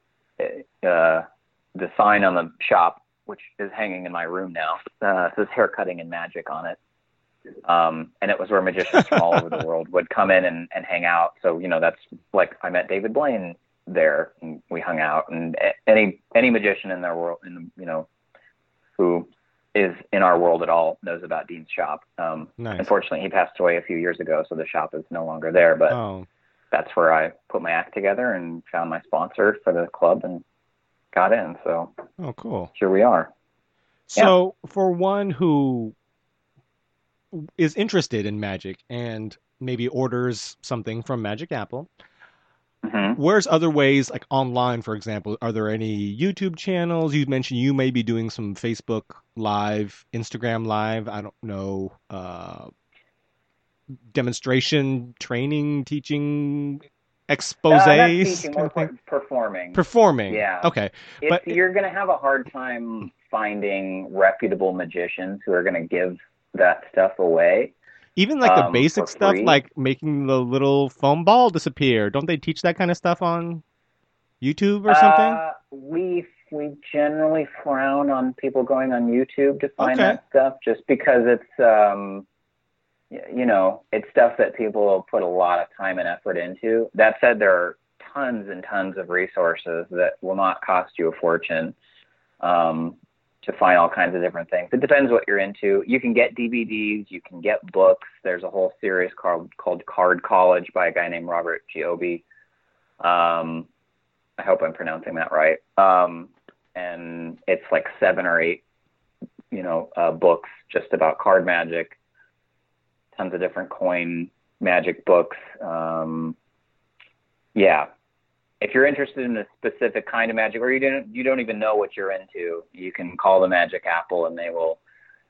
[SPEAKER 2] uh, the sign on the shop, which is hanging in my room now, uh, says haircutting and magic on it. Um, and it was where magicians from all over the world would come in and, and hang out. So, you know, that's like I met David Blaine there, and we hung out, and any any magician in their world, in you know, who is in our world at all knows about Dean's shop. Um,
[SPEAKER 1] nice.
[SPEAKER 2] Unfortunately, he passed away a few years ago, so the shop is no longer there. But
[SPEAKER 1] oh.
[SPEAKER 2] that's where I put my act together and found my sponsor for the club and got in. So
[SPEAKER 1] oh, cool.
[SPEAKER 2] Here we are.
[SPEAKER 1] So yeah. For one who is interested in magic and maybe orders something from Magic Apple.
[SPEAKER 2] Mm-hmm.
[SPEAKER 1] Where's other ways, like online, for example? Are there any YouTube channels? You mentioned you may be doing some Facebook Live, Instagram Live. I don't know. Uh, demonstration, training, teaching, exposés.
[SPEAKER 2] Uh, not teaching, more like performing.
[SPEAKER 1] Performing.
[SPEAKER 2] Yeah.
[SPEAKER 1] Okay.
[SPEAKER 2] It's, but you're going to have a hard time finding reputable magicians who are going to give that stuff away.
[SPEAKER 1] Even like the
[SPEAKER 2] um,
[SPEAKER 1] basic stuff,
[SPEAKER 2] free.
[SPEAKER 1] Like making the little foam ball disappear. Don't they teach that kind of stuff on YouTube or something?
[SPEAKER 2] Uh, we we generally frown on people going on YouTube to find
[SPEAKER 1] okay.
[SPEAKER 2] that stuff, just because it's um, you know, it's stuff that people put a lot of time and effort into. That said, there are tons and tons of resources that will not cost you a fortune. Um, to find all kinds of different things. It depends what you're into. You can get D V Ds, you can get books. There's a whole series called, called Card College by a guy named Robert Giobbi. Um, I hope I'm pronouncing that right. Um, and it's like seven or eight, you know, uh, books just about card magic, tons of different coin magic books. Um, yeah. If you're interested in a specific kind of magic, or you don't you don't even know what you're into, you can call the Magic Apple, and they will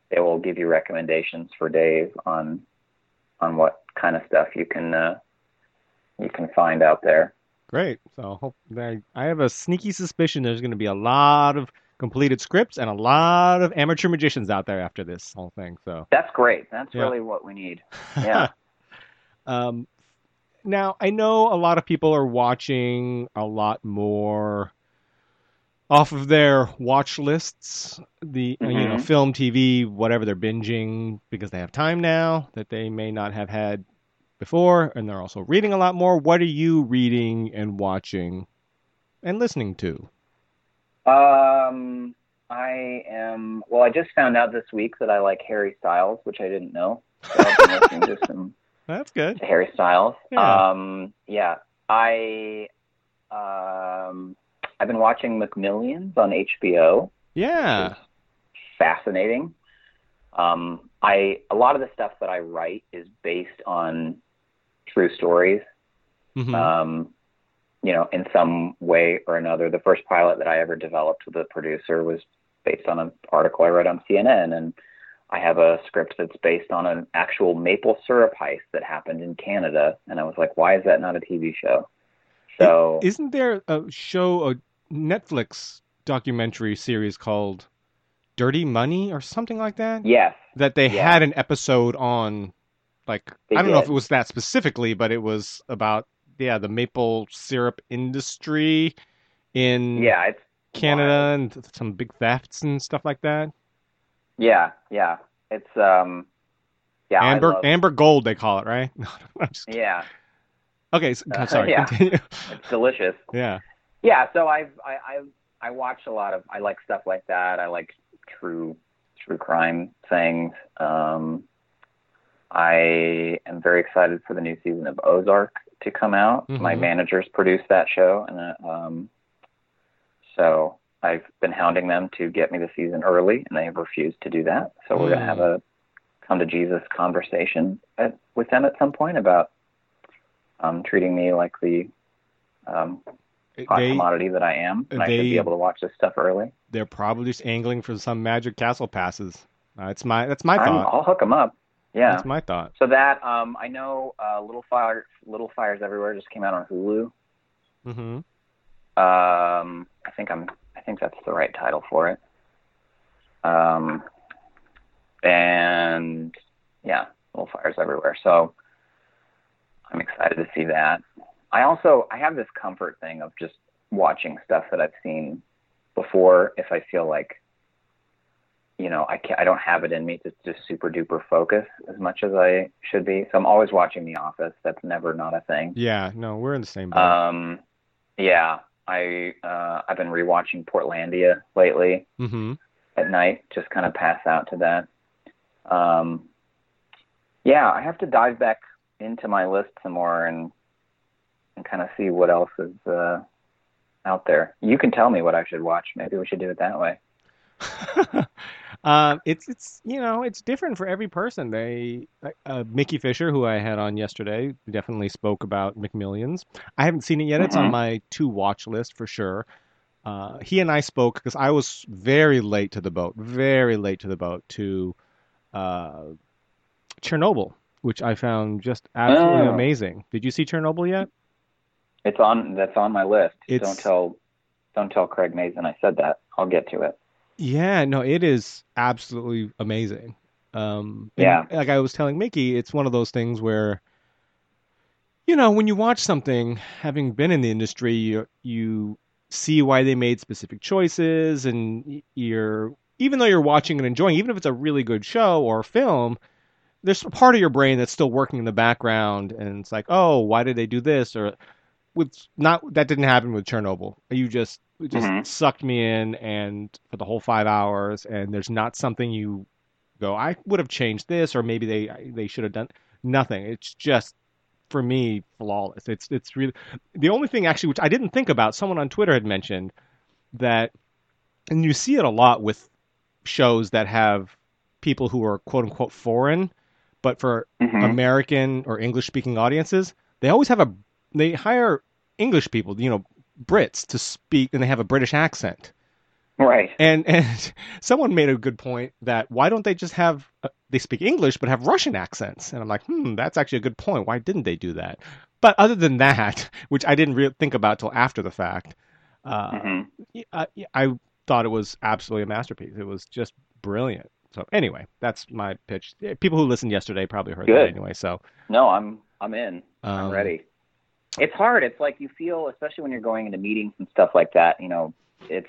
[SPEAKER 2] they will give you recommendations for days on on what kind of stuff you can uh, you can find out there.
[SPEAKER 1] Great. So hope I, I have a sneaky suspicion there's going to be a lot of completed scripts and a lot of amateur magicians out there after this whole thing. So
[SPEAKER 2] That's great. That's
[SPEAKER 1] yeah.
[SPEAKER 2] really what we need. Yeah.
[SPEAKER 1] um, now I know a lot of people are watching a lot more off of their watch lists, the
[SPEAKER 2] Mm-hmm.
[SPEAKER 1] you know film, T V, whatever they're binging because they have time now that they may not have had before, and they're also reading a lot more. What are you reading and watching and listening to?
[SPEAKER 2] Um, I am. Well, I just found out this week that I like Harry Styles, which I didn't know. So I've been listening to some
[SPEAKER 1] That's good.
[SPEAKER 2] Harry Styles.
[SPEAKER 1] Yeah.
[SPEAKER 2] Um, yeah. I um, I've been watching McMillions on H B O.
[SPEAKER 1] Yeah.
[SPEAKER 2] Fascinating. Um, I a lot of the stuff that I write is based on true stories.
[SPEAKER 1] Mm-hmm.
[SPEAKER 2] Um, you know, in some way or another. The first pilot that I ever developed with a producer was based on an article I read on C N N, and I have a script that's based on an actual maple syrup heist that happened in Canada. And I was like, why is that not a T V show? So
[SPEAKER 1] Isn't there a show, a Netflix documentary series called Dirty Money or something like that?
[SPEAKER 2] yes,
[SPEAKER 1] That they
[SPEAKER 2] yeah.
[SPEAKER 1] had an episode on, like,
[SPEAKER 2] They
[SPEAKER 1] I don't know if
[SPEAKER 2] did.
[SPEAKER 1] it was that specifically, but it was about, yeah, the maple syrup industry in
[SPEAKER 2] yeah, it's
[SPEAKER 1] Canada
[SPEAKER 2] wild.
[SPEAKER 1] and th- some big thefts and stuff like that.
[SPEAKER 2] Yeah, yeah. It's um yeah, I
[SPEAKER 1] Amber
[SPEAKER 2] love
[SPEAKER 1] Amber Gold, they call it, right? No, I'm just kidding.
[SPEAKER 2] yeah.
[SPEAKER 1] Okay, so,
[SPEAKER 2] Uh,
[SPEAKER 1] sorry,
[SPEAKER 2] yeah.
[SPEAKER 1] continue.
[SPEAKER 2] It's delicious.
[SPEAKER 1] Yeah.
[SPEAKER 2] Yeah, so I've I, I I watch a lot of I like stuff like that. I like true true crime things. Um I am very excited for the new season of Ozark to come out.
[SPEAKER 1] Mhm.
[SPEAKER 2] My managers produced that show, and uh, um, so I've been hounding them to get me the season early, and they have refused to do that. So we're going to have
[SPEAKER 1] Mm.
[SPEAKER 2] a come to Jesus conversation at, with them at some point about um, treating me like the um, hot
[SPEAKER 1] They
[SPEAKER 2] commodity that I am, and I should
[SPEAKER 1] they
[SPEAKER 2] be able to watch this stuff early.
[SPEAKER 1] they're probably just angling for some Magic Castle passes. Uh, it's my that's my
[SPEAKER 2] I'm,
[SPEAKER 1] thought.
[SPEAKER 2] I'll hook them up. Yeah.
[SPEAKER 1] That's my thought.
[SPEAKER 2] So that um, I know uh, Little Fire, Little Fires Everywhere just came out on Hulu.
[SPEAKER 1] Mm-hmm.
[SPEAKER 2] Um, I think I'm. I think that's the right title for it. Um, and yeah, Little Fires Everywhere. So I'm excited to see that. I also I have this comfort thing of just watching stuff that I've seen before. If I feel like, you know, I can't, I don't have it in me to just super duper focus as much as I should be. So I'm always watching The Office. That's never not a thing.
[SPEAKER 1] Yeah, no, we're in the same boat.
[SPEAKER 2] Um, yeah, I uh, I've been rewatching Portlandia lately
[SPEAKER 1] Mm-hmm.
[SPEAKER 2] at night. Just kind of pass out to that. Um, yeah, I have to dive back into my list some more and and kind of see what else is uh, out there. You can tell me what I should watch. Maybe we should do it that way.
[SPEAKER 1] um, it's it's you know it's different for every person. They uh, Mickey Fisher, who I had on yesterday, definitely spoke about McMillions. I haven't seen it yet. It's on
[SPEAKER 2] Mhm.
[SPEAKER 1] my to watch list for sure. Uh, he and I spoke because I was very late to the boat, very late to the boat to uh, Chernobyl, which I found just absolutely
[SPEAKER 2] Oh,
[SPEAKER 1] amazing. Did you see Chernobyl yet?
[SPEAKER 2] it's on. That's on my list. Don't
[SPEAKER 1] It's
[SPEAKER 2] tell. Don't tell Craig Mazin I said that. I'll get to it.
[SPEAKER 1] Yeah, no, it is absolutely amazing. Um, and
[SPEAKER 2] Yeah.
[SPEAKER 1] like I was telling Mickey, it's one of those things where, you know, when you watch something, having been in the industry, you, you see why they made specific choices, and y- you're, even though you're watching and enjoying, even if it's a really good show or film, there's a part of your brain that's still working in the background, and it's like, oh, why did they do this? Or with not that didn't happen with Chernobyl. You just it just
[SPEAKER 2] hmm
[SPEAKER 1] sucked me in, and for the whole five hours, and there's not something you go, I would have changed this, or maybe they they should have done nothing. It's just for me flawless. It's it's really the only thing actually which I didn't think about. Someone on Twitter had mentioned that, and you see it a lot with shows that have people who are quote unquote foreign, but for
[SPEAKER 2] hmm
[SPEAKER 1] American or English speaking audiences, they always have a they hire English people, you know, Brits to speak, and they have a British accent.
[SPEAKER 2] Right.
[SPEAKER 1] And and someone made a good point that why don't they just have uh, they speak English but have Russian accents? And I'm like, hmm, that's actually a good point. Why didn't they do that? But other than that, which I didn't really think about till after the fact, uh,
[SPEAKER 2] Hmm.
[SPEAKER 1] I, I thought it was absolutely a masterpiece. It was just brilliant. So anyway, that's my pitch. People who listened yesterday probably heard that
[SPEAKER 2] Good.
[SPEAKER 1] anyway. So
[SPEAKER 2] No, I'm I'm in. I'm
[SPEAKER 1] um,
[SPEAKER 2] ready. It's hard. It's like you feel, especially when you're going into meetings and stuff like that. You know, it's.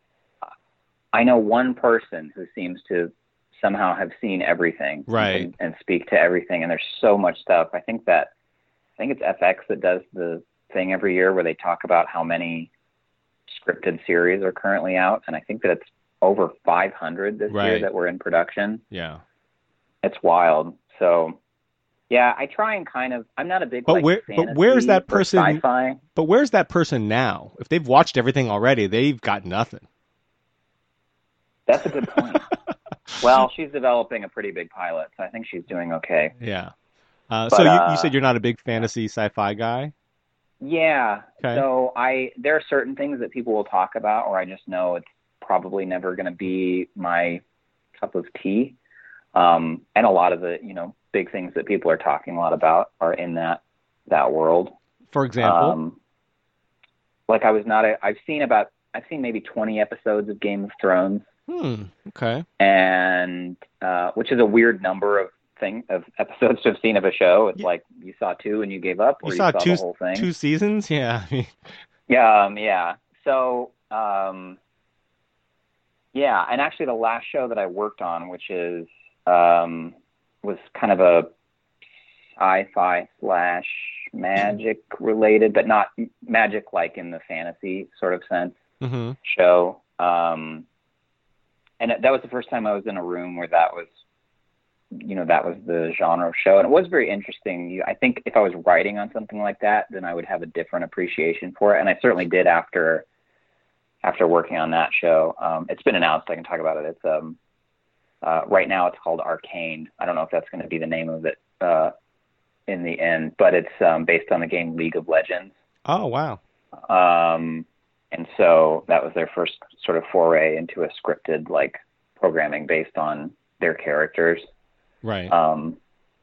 [SPEAKER 2] I know one person who seems to somehow have seen everything
[SPEAKER 1] right,
[SPEAKER 2] and, and speak to everything, and there's so much stuff. I think that I think it's F X that does the thing every year where they talk about how many scripted series are currently out, and I think that it's over five hundred this
[SPEAKER 1] right,
[SPEAKER 2] year that were in production.
[SPEAKER 1] yeah.
[SPEAKER 2] It's wild. So, yeah, I try and kind of. I'm not a big
[SPEAKER 1] But
[SPEAKER 2] like
[SPEAKER 1] where but where's
[SPEAKER 2] fantasy
[SPEAKER 1] that
[SPEAKER 2] or
[SPEAKER 1] person?
[SPEAKER 2] sci-fi.
[SPEAKER 1] But where's that person now? If they've watched everything already, they've got nothing.
[SPEAKER 2] That's a good point. Well, she's developing a pretty big pilot, so I think she's doing okay.
[SPEAKER 1] Yeah. Uh, so
[SPEAKER 2] But
[SPEAKER 1] you, you
[SPEAKER 2] uh,
[SPEAKER 1] said you're not a big fantasy sci-fi guy?
[SPEAKER 2] yeah,
[SPEAKER 1] Okay.
[SPEAKER 2] so I there are certain things that people will talk about, or I just know it's probably never going to be my cup of tea. Um, and a lot of the you know big things that people are talking a lot about are in that that world.
[SPEAKER 1] For example?
[SPEAKER 2] Um, like I was not a, I've seen about I've seen maybe twenty episodes of Game of Thrones,
[SPEAKER 1] Hmm. Okay.
[SPEAKER 2] and uh, which is a weird number of thing of episodes to have seen of a show. It's
[SPEAKER 1] You,
[SPEAKER 2] like you saw two and you gave up,
[SPEAKER 1] you
[SPEAKER 2] or you
[SPEAKER 1] saw
[SPEAKER 2] saw the
[SPEAKER 1] two
[SPEAKER 2] whole thing.
[SPEAKER 1] two seasons? Yeah. I mean,
[SPEAKER 2] Yeah, um, yeah. So, um, yeah, and actually, the last show that I worked on, which is um, was kind of a sci-fi slash magic related, but not magic like in the fantasy sort of sense
[SPEAKER 1] hmm
[SPEAKER 2] show. Um, and that was the first time I was in a room where that was, you know, that was the genre of show, and it was very interesting. You, I think if I was writing on something like that, then I would have a different appreciation for it, and I certainly did after after working on that show. Um, it's been announced. I can talk about it. It's um, uh, right now it's called Arcane. I don't know if that's going to be the name of it uh, in the end, but it's um, based on the game League of Legends.
[SPEAKER 1] Oh, wow.
[SPEAKER 2] Um, and so that was their first sort of foray into a scripted like programming based on their characters.
[SPEAKER 1] Right.
[SPEAKER 2] Um,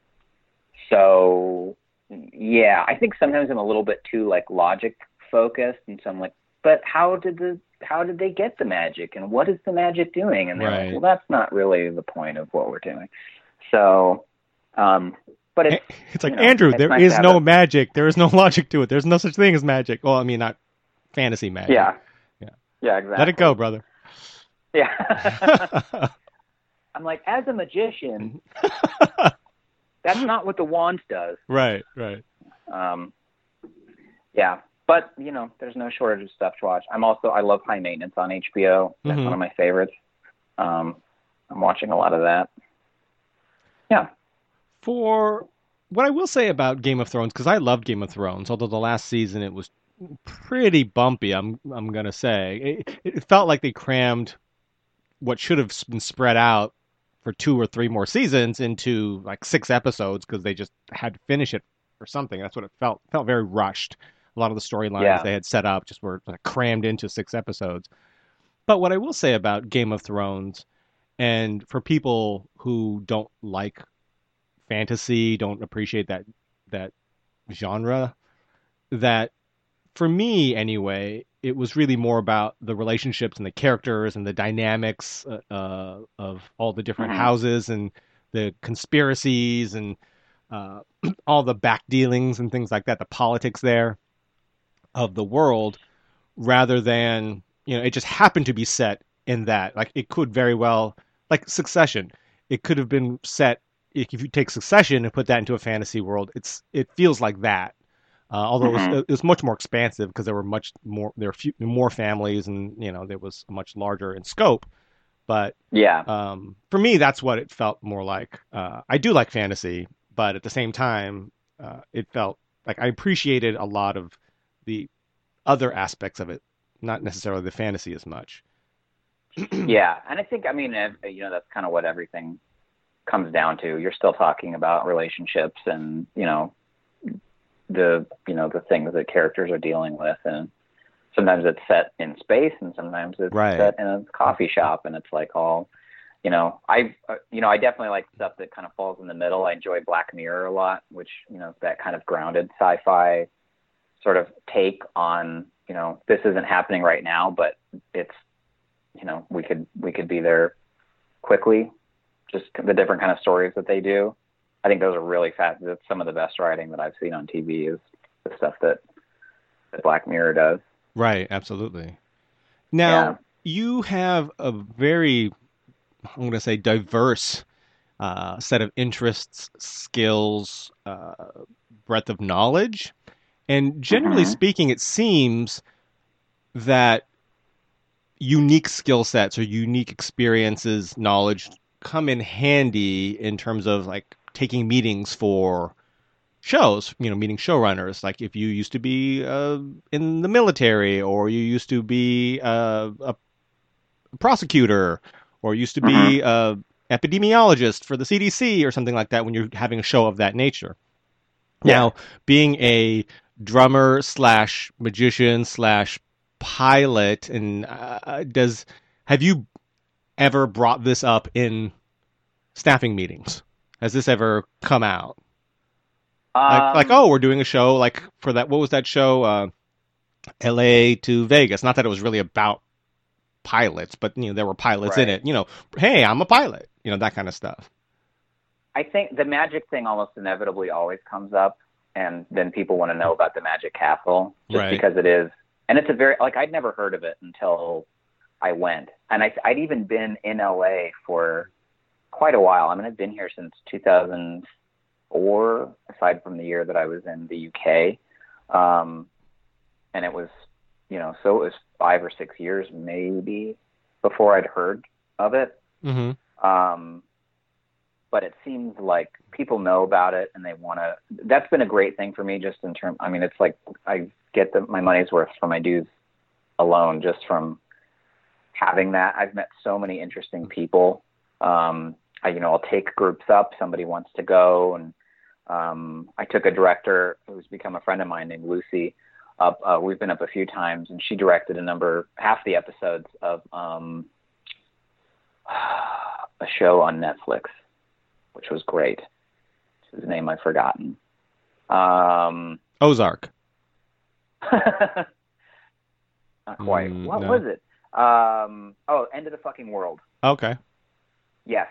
[SPEAKER 2] so yeah, I think sometimes I'm a little bit too like logic focused, and so I'm like, but how did the how did they get the magic, and what is the magic doing? And they're
[SPEAKER 1] Right.
[SPEAKER 2] like, well, that's not really the point of what we're doing. So, um, but it's
[SPEAKER 1] It's like,
[SPEAKER 2] you know,
[SPEAKER 1] Andrew,
[SPEAKER 2] it's
[SPEAKER 1] there
[SPEAKER 2] nice
[SPEAKER 1] is
[SPEAKER 2] to have
[SPEAKER 1] no
[SPEAKER 2] a
[SPEAKER 1] magic. There is no logic to it. There's no such thing as magic. Well, I mean, not fantasy magic.
[SPEAKER 2] yeah,
[SPEAKER 1] Yeah.
[SPEAKER 2] yeah, exactly.
[SPEAKER 1] Let it go, brother.
[SPEAKER 2] Yeah. I'm like, as a magician, that's not what the wand does.
[SPEAKER 1] Right, right.
[SPEAKER 2] Um, yeah, but you know, there's no shortage of stuff to watch. I'm also I love High Maintenance on H B O. That's
[SPEAKER 1] Mhm.
[SPEAKER 2] one of my favorites. Um, I'm watching a lot of that. Yeah.
[SPEAKER 1] For what I will say about Game of Thrones, because I loved Game of Thrones, although the last season it was pretty bumpy, I'm I'm gonna say. It, it felt like they crammed what should have been spread out for two or three more seasons into like six episodes because they just had to finish it or something. That's what it felt. It felt very rushed. A lot of the storylines
[SPEAKER 2] Yeah.
[SPEAKER 1] they had set up just were like crammed into six episodes. But what I will say about Game of Thrones, and for people who don't like fantasy, don't appreciate that that genre, that for me anyway, it was really more about the relationships and the characters and the dynamics uh, uh, of all the different
[SPEAKER 2] Hmm.
[SPEAKER 1] houses and the conspiracies and uh, all the back dealings and things like that, the politics there of the world, rather than, you know, it just happened to be set in that. Like it could very well, like Succession, it could have been set. If you take Succession and put that into a fantasy world, it's it feels like that. Uh, although it was,
[SPEAKER 2] Hmm.
[SPEAKER 1] it was much more expansive because there were much more there were few, more families, and you know there was much larger in scope. But
[SPEAKER 2] Yeah.
[SPEAKER 1] um, for me, that's what it felt more like. Uh, I do like fantasy, but at the same time, uh, it felt like I appreciated a lot of the other aspects of it, not necessarily the fantasy as much.
[SPEAKER 2] Yeah. And I think I mean ev- you know that's kind of what everything comes down to. You're still talking about relationships and you know the you know the things that characters are dealing with, and sometimes it's set in space and sometimes it's
[SPEAKER 1] Right.
[SPEAKER 2] set in a coffee shop, and it's like all, you know, I, uh, you know, I definitely like stuff that kind of falls in the middle. I enjoy Black Mirror a lot, which, you know, that kind of grounded sci-fi sort of take on, you know, this isn't happening right now, but it's, you know, we could, we could be there quickly. Just the different kind of stories that they do. I think those are really fast. That's some of the best writing that I've seen on T V is the stuff that, that Black Mirror does.
[SPEAKER 1] Right. Absolutely. Now,
[SPEAKER 2] Yeah.
[SPEAKER 1] you have a very, I'm going to say, diverse uh, set of interests, skills, uh, breadth of knowledge. And generally
[SPEAKER 2] Mm-hmm.
[SPEAKER 1] speaking, it seems that unique skill sets or unique experiences, knowledge come in handy in terms of like taking meetings for shows, you know, meeting showrunners. Like if you used to be uh, in the military, or you used to be uh, a prosecutor, or used to
[SPEAKER 2] Mm-hmm.
[SPEAKER 1] be a epidemiologist for the C D C or something like that when you're having a show of that nature.
[SPEAKER 2] Yeah.
[SPEAKER 1] Now, being a drummer slash magician slash pilot, and uh, does have you ever brought this up in staffing meetings? Has this ever come out? Like, like,
[SPEAKER 2] Um,
[SPEAKER 1] oh, we're doing a show like for that. What was that show? Uh, L A to Vegas. Not that it was really about pilots, but you know there were pilots in
[SPEAKER 2] right.
[SPEAKER 1] it. You know, hey, I'm a pilot. You know that kind of stuff.
[SPEAKER 2] I think the magic thing almost inevitably always comes up, and then people want to know about the Magic Castle just
[SPEAKER 1] Right.
[SPEAKER 2] because it is, and it's a very, like, I'd never heard of it until I went, and I, I'd even been in L A for quite a while. I mean, I've been here since two thousand four, aside from the year that I was in the U K, um, and it was, you know, so it was five or six years maybe before I'd heard of it.
[SPEAKER 1] Mm-hmm.
[SPEAKER 2] Um, but it seems like people know about it and they want to. That's been a great thing for me, just in terms. I mean, it's like I get the, my money's worth for my dues alone, just from having that. I've met so many interesting people. Um, I, you know, I'll take groups up. Somebody wants to go, and um, I took a director who's become a friend of mine named Lucy up. Uh, we've been up a few times, and she directed a number, half the episodes of um, a show on Netflix, which was great. Whose name I've forgotten. Um,
[SPEAKER 1] Ozark.
[SPEAKER 2] not quite.
[SPEAKER 1] Mm,
[SPEAKER 2] what
[SPEAKER 1] no.
[SPEAKER 2] was it? Um, oh, End of the Fucking World.
[SPEAKER 1] Okay.
[SPEAKER 2] Yes.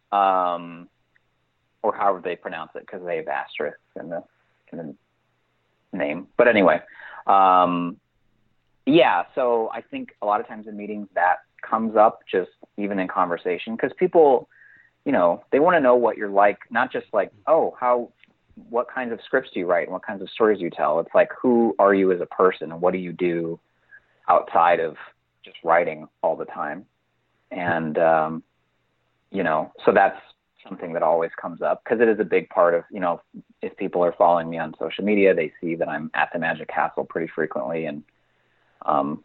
[SPEAKER 2] Um, or however they pronounce it, because they have asterisks in the in the name. But anyway, um, yeah. So I think a lot of times in meetings that comes up, just even in conversation, because people, you know, they want to know what you're like, not just like, oh, how, what kinds of scripts do you write and what kinds of stories do you tell? It's like, who are you as a person and what do you do outside of just writing all the time? And, um, you know, so that's something that always comes up, because it is a big part of, you know, if people are following me on social media, they see that I'm at the Magic Castle pretty frequently. And, um,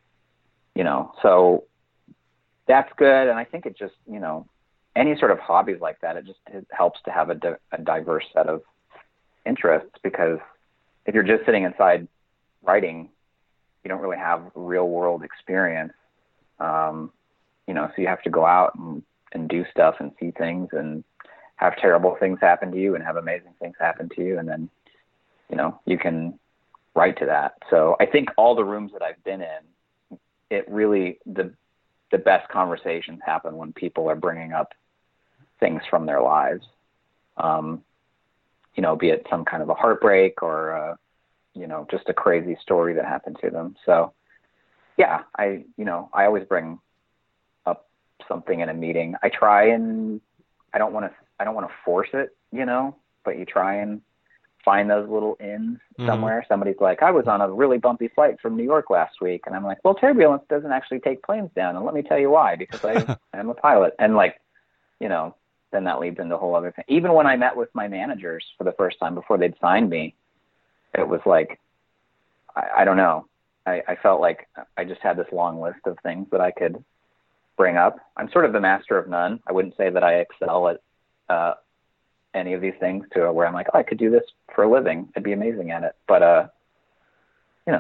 [SPEAKER 2] you know, so that's good. And I think it just, you know, any sort of hobbies like that, it just it helps to have a, di- a diverse set of interests, because if you're just sitting inside writing, you don't really have real world experience. Um, you know, so you have to go out and, and do stuff and see things and have terrible things happen to you and have amazing things happen to you. And then, you know, you can write to that. So I think all the rooms that I've been in, it really, the, the best conversations happen when people are bringing up things from their lives, um, you know, be it some kind of a heartbreak or, uh, you know, just a crazy story that happened to them. So yeah, I, you know, I always bring up something in a meeting. I try and I don't want to, I don't want to force it, you know, but you try and find those little ins
[SPEAKER 1] Mhm.
[SPEAKER 2] somewhere. Somebody's like, I was on a really bumpy flight from New York last week. And I'm like, well, turbulence doesn't actually take planes down. And let me tell you why, because I am a pilot. And like, you know, then that leads into a whole other thing. Even when I met with my managers for the first time before they'd signed me, it was like, I, I don't know. I, I felt like I just had this long list of things that I could bring up. I'm sort of the master of none. I wouldn't say that I excel at uh, any of these things to where I'm like, oh, I could do this for a living. I'd be amazing at it. But, uh, you know,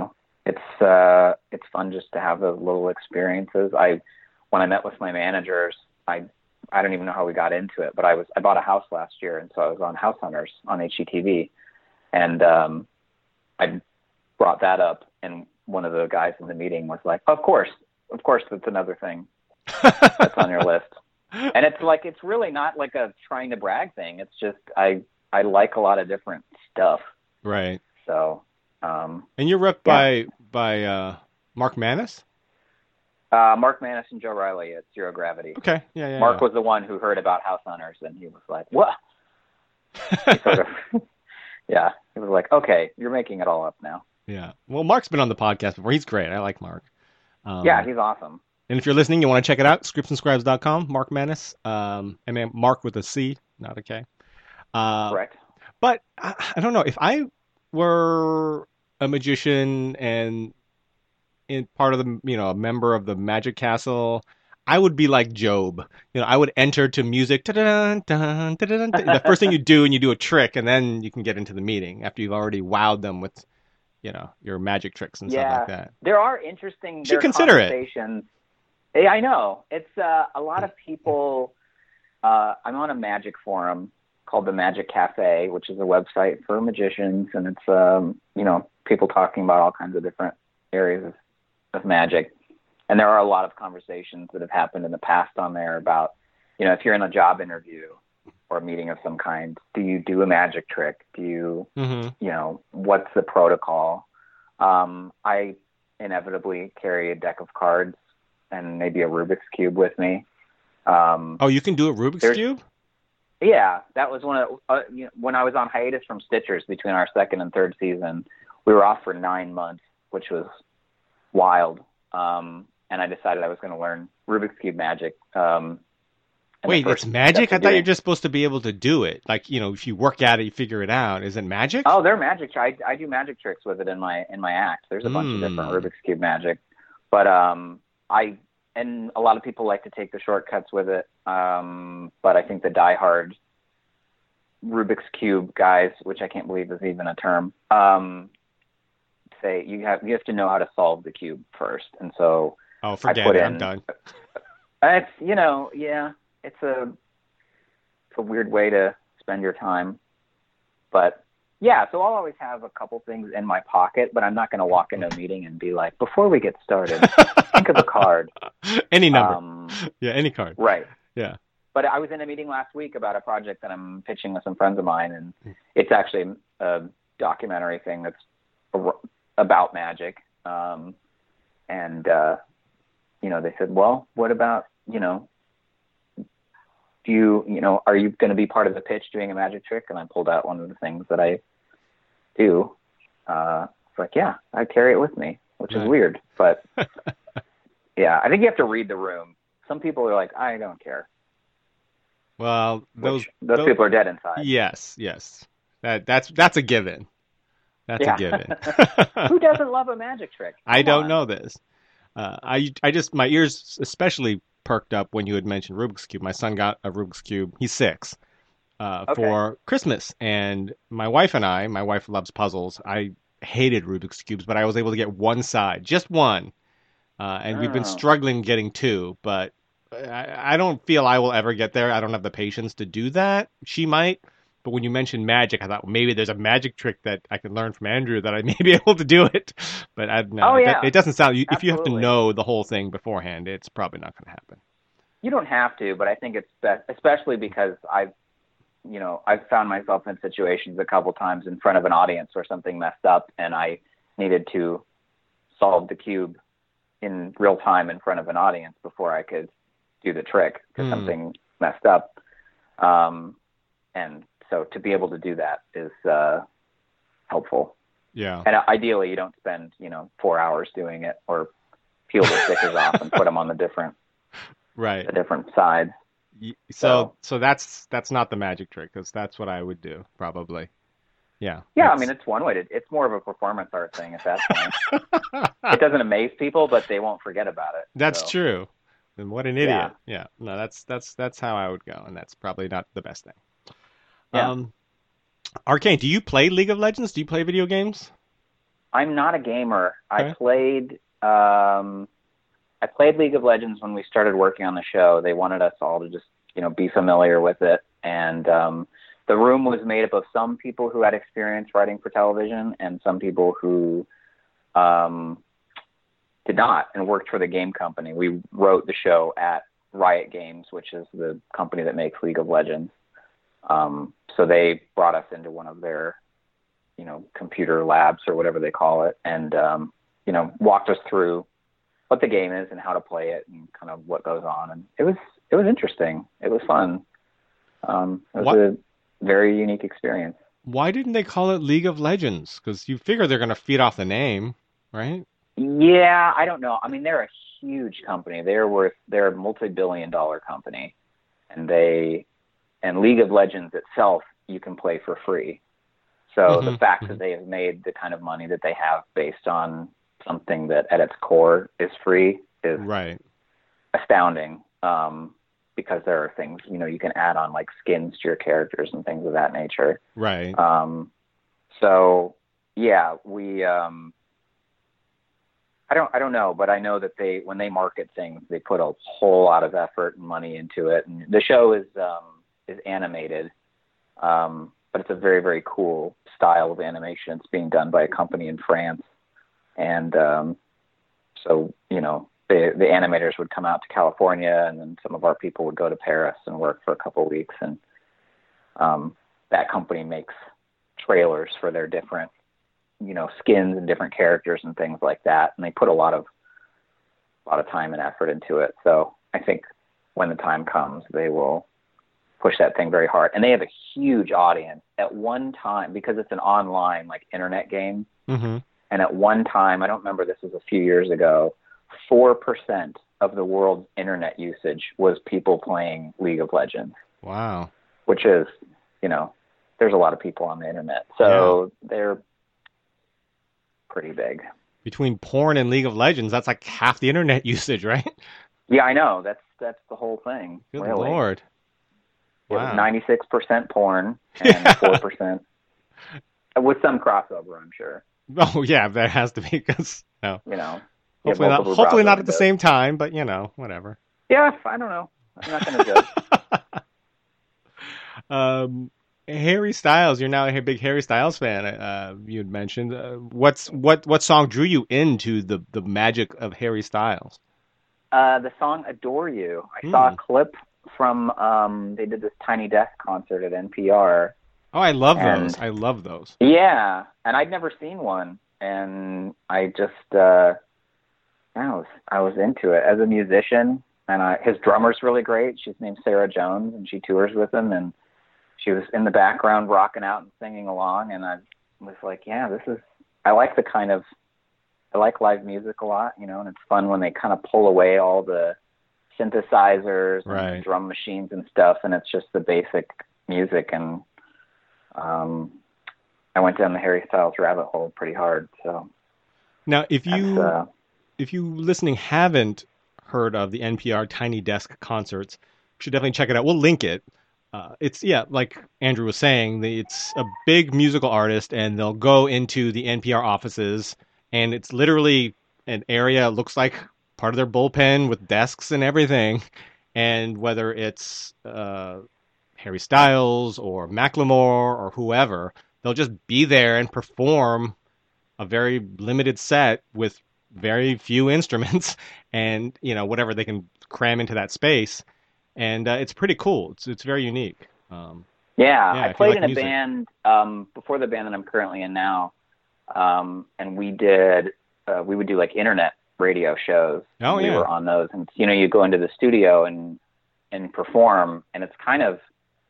[SPEAKER 2] it's uh, it's fun just to have those little experiences. I when I met with my managers, I I don't even know how we got into it, but I was I bought a house last year, and so I was on House Hunters on H G T V, and um, I brought that up, and one of the guys in the meeting was like, "Of course, of course, that's another thing that's on your list." And it's like it's really not like a trying to brag thing. It's just I I like a lot of different stuff.
[SPEAKER 1] Right.
[SPEAKER 2] So. Um,
[SPEAKER 1] and you're rep
[SPEAKER 2] yeah.
[SPEAKER 1] by by uh, Mark Manus?
[SPEAKER 2] Uh, Mark Manus and Joe Riley at Zero Gravity.
[SPEAKER 1] Okay, yeah, yeah.
[SPEAKER 2] Mark
[SPEAKER 1] yeah.
[SPEAKER 2] was the one who heard about House Hunters, and he was like, "What?" sort of, yeah, he was like, "Okay, you're making it all up now."
[SPEAKER 1] Yeah. Well, Mark's been on the podcast before. He's great. I like Mark. Um,
[SPEAKER 2] yeah, he's awesome.
[SPEAKER 1] And if you're listening, you want to check it out, scripts and scribes dot com, Mark Manus. Um, I mean, Mark with a C, not a K. Uh,
[SPEAKER 2] Correct.
[SPEAKER 1] But I, I don't know. If I were a magician and in part of the, you know, a member of the Magic Castle, I would be like Job. You know, I would enter to music. Dun, dun, dun, dun, dun. The first thing you do, and you do a trick, and then you can get into the meeting after you've already wowed them with, you know, your magic tricks and
[SPEAKER 2] yeah,
[SPEAKER 1] stuff like that.
[SPEAKER 2] There are interesting.
[SPEAKER 1] You should
[SPEAKER 2] there
[SPEAKER 1] consider
[SPEAKER 2] conversations. it. Yeah, I know. It's uh, a lot of people. Uh, I'm on a magic forum called the Magic Cafe, which is a website for magicians, and it's um, you know, people talking about all kinds of different areas of, of magic. And there are a lot of conversations that have happened in the past on there about, you know, if you're in a job interview or a meeting of some kind, do you do a magic trick? Do you,
[SPEAKER 1] Mm-hmm.
[SPEAKER 2] you know, what's the protocol? Um, I inevitably carry a deck of cards and maybe a Rubik's Cube with me. Um,
[SPEAKER 1] Oh, you can do a Rubik's Cube?
[SPEAKER 2] Yeah, that was one of uh, you know, when I was on hiatus from Stitchers between our second and third season. We were off for nine months, which was wild. Um, and I decided I was going to learn Rubik's Cube magic. Um,
[SPEAKER 1] Wait, it's magic? I thought doing... you're just supposed to be able to do it. Like, you know, if you work at it, you figure it out. Is it magic?
[SPEAKER 2] Oh, they're magic. I, I do magic tricks with it in my in my act. There's a bunch mm. of different Rubik's Cube magic. But um, I and a lot of people like to take the shortcuts with it. Um, but I think the diehard Rubik's Cube guys, which I can't believe is even a term, um, say you have you have to know how to solve the cube first. And so
[SPEAKER 1] oh, forget
[SPEAKER 2] I put
[SPEAKER 1] it.
[SPEAKER 2] in,
[SPEAKER 1] I'm done.
[SPEAKER 2] It's you know yeah. It's a, it's a weird way to spend your time. But, yeah, so I'll always have a couple things in my pocket, but I'm not going to walk into a meeting and be like, before we get started, think of a card.
[SPEAKER 1] Any number.
[SPEAKER 2] Um,
[SPEAKER 1] yeah, any card.
[SPEAKER 2] Right.
[SPEAKER 1] Yeah.
[SPEAKER 2] But I was in a meeting last week about a project that I'm pitching with some friends of mine, and it's actually a documentary thing that's about magic. Um, and, uh, you know, they said, well, what about, you know, do you, you know, are you going to be part of the pitch doing a magic trick? And I pulled out one of the things that I do. Uh, it's like, yeah, I carry it with me, which right. is weird. But, yeah, I think you have to read the room. Some people are like, I don't care.
[SPEAKER 1] Well, those
[SPEAKER 2] which, those, those people are dead inside.
[SPEAKER 1] Yes, yes. That That's that's a given. That's
[SPEAKER 2] yeah.
[SPEAKER 1] a given.
[SPEAKER 2] Who doesn't love a magic trick? Come
[SPEAKER 1] I don't
[SPEAKER 2] on.
[SPEAKER 1] know this. Uh, I, I just, my ears especially perked up when you had mentioned Rubik's Cube. My son got a Rubik's Cube. He's six uh,
[SPEAKER 2] okay.
[SPEAKER 1] for Christmas. And my wife and I, my wife loves puzzles. I hated Rubik's Cubes, but I was able to get one side, just one. Uh, and oh. we've been struggling getting two, but I, I don't feel I will ever get there. I don't have the patience to do that. She might. But when you mentioned magic, I thought well, maybe there's a magic trick that I can learn from Andrew that I may be able to do it. But I, no,
[SPEAKER 2] oh, yeah.
[SPEAKER 1] it, it doesn't sound. If
[SPEAKER 2] Absolutely.
[SPEAKER 1] you have to know the whole thing beforehand, it's probably not going to happen.
[SPEAKER 2] You don't have to, but I think it's best, especially because I've, you know, I've found myself in situations a couple times in front of an audience where something messed up, and I needed to solve the cube in real time in front of an audience before I could do the trick because mm. something messed up. Um, and So to be able to do that is uh, helpful.
[SPEAKER 1] Yeah.
[SPEAKER 2] And ideally, you don't spend, you know, four hours doing it or peel the stickers off and put them on the different,
[SPEAKER 1] right,
[SPEAKER 2] the different sides.
[SPEAKER 1] So, so, so that's that's not the magic trick, because that's what I would do probably. Yeah.
[SPEAKER 2] Yeah, I mean, it's one way to. It's more of a performance art thing at that point. It doesn't amaze people, but they won't forget about it.
[SPEAKER 1] That's
[SPEAKER 2] so.
[SPEAKER 1] true. And what an idiot.
[SPEAKER 2] Yeah.
[SPEAKER 1] yeah. No, that's that's that's how I would go, and that's probably not the best thing.
[SPEAKER 2] Yeah.
[SPEAKER 1] Um, Arcane, do you play League of Legends? Do you play video games?
[SPEAKER 2] I'm not a gamer. I
[SPEAKER 1] Okay.
[SPEAKER 2] played um, I played League of Legends when we started working on the show. They wanted us all to just, you know, be familiar with it. And um, the room was made up of some people who had experience writing for television and some people who um, did not and worked for the game company. We wrote the show at Riot Games, which is the company that makes League of Legends. Um, so they brought us into one of their, you know, computer labs or whatever they call it, and um, you know, walked us through what the game is and how to play it and kind of what goes on. And it was it was interesting. It was fun. Um, it was
[SPEAKER 1] What?
[SPEAKER 2] a very unique experience.
[SPEAKER 1] Why didn't they call it League of Legends? Because you figure they're going to feed off the name, right?
[SPEAKER 2] Yeah, I don't know. I mean, they're a huge company. They're worth they're a multi-billion dollar company, and they and League of Legends itself you can play for free. So the fact
[SPEAKER 1] Mm-hmm.
[SPEAKER 2] that they have made the kind of money that they have based on something that at its core is free is
[SPEAKER 1] Right.
[SPEAKER 2] astounding. Um, because there are things, you know, you can add on like skins to your characters and things of that nature.
[SPEAKER 1] Right.
[SPEAKER 2] Um, so yeah, we, um, I don't, I don't know, but I know that they, when they market things, they put a whole lot of effort and money into it. And the show is, um, is animated. Um, but it's a very, very cool style of animation. It's being done by a company in France. And, um, so, you know, the, the animators would come out to California, and then some of our people would go to Paris and work for a couple of weeks. And, um, that company makes trailers for their different, you know, skins and different characters and things like that. And they put a lot of, a lot of time and effort into it. So I think when the time comes, they will push that thing very hard. And they have a huge audience at one time because it's an online, like, internet game.
[SPEAKER 1] Mm-hmm.
[SPEAKER 2] And at one time, I don't remember, this was a few years ago, four percent of the world's internet usage was people playing League of Legends,
[SPEAKER 1] Wow.
[SPEAKER 2] which is, you know, there's a lot of people on the internet. So yeah. They're pretty big.
[SPEAKER 1] Between porn and League of Legends, that's like half the internet usage, right?
[SPEAKER 2] Yeah, I know. That's that's the whole thing.
[SPEAKER 1] Good
[SPEAKER 2] really.
[SPEAKER 1] Lord.
[SPEAKER 2] It
[SPEAKER 1] Wow.
[SPEAKER 2] was ninety-six percent porn and four percent with some crossover, I'm sure.
[SPEAKER 1] Oh, yeah, that has to be because, no.
[SPEAKER 2] You know,
[SPEAKER 1] hopefully not, hopefully not at the same time, but, you know, whatever.
[SPEAKER 2] Yeah, I don't know. I'm not going to judge.
[SPEAKER 1] um, Harry Styles, you're now a big Harry Styles fan. Uh, you had mentioned. Uh, what's what what song drew you into the the magic of Harry Styles?
[SPEAKER 2] Uh, the song "Adore You." I mm. saw a clip from. Um, they did this Tiny Desk concert at N P R.
[SPEAKER 1] Oh, I love and, those. I love those.
[SPEAKER 2] Yeah, and I'd never seen one, and I just uh, I was I was into it as a musician. And I, his drummer's really great. She's named Sarah Jones, and she tours with him, and she was in the background rocking out and singing along, and I was like, yeah, this is, I like the kind of, I like live music a lot, you know, and it's fun when they kind of pull away all the synthesizers
[SPEAKER 1] right.
[SPEAKER 2] and drum machines and stuff, and it's just the basic music. And um, I went down the Harry Styles rabbit hole pretty hard. So
[SPEAKER 1] now, if you uh, if you listening haven't heard of the N P R Tiny Desk concerts, you should definitely check it out. We'll link it. Uh, it's, yeah, like Andrew was saying, it's a big musical artist, and they'll go into the N P R offices, and it's literally an area, looks like part of their bullpen with desks and everything. And whether it's uh, Harry Styles or Macklemore or whoever, they'll just be there and perform a very limited set with very few instruments and, you know, whatever they can cram into that space. And uh, it's pretty cool. It's it's very unique. Um,
[SPEAKER 2] yeah,
[SPEAKER 1] yeah,
[SPEAKER 2] I played
[SPEAKER 1] like
[SPEAKER 2] in a
[SPEAKER 1] music.
[SPEAKER 2] band um, before the band that I'm currently in now, um, and we did uh, we would do like internet radio shows.
[SPEAKER 1] Oh
[SPEAKER 2] we
[SPEAKER 1] yeah,
[SPEAKER 2] we were on those, and you know, you go into the studio and and perform, and it's kind of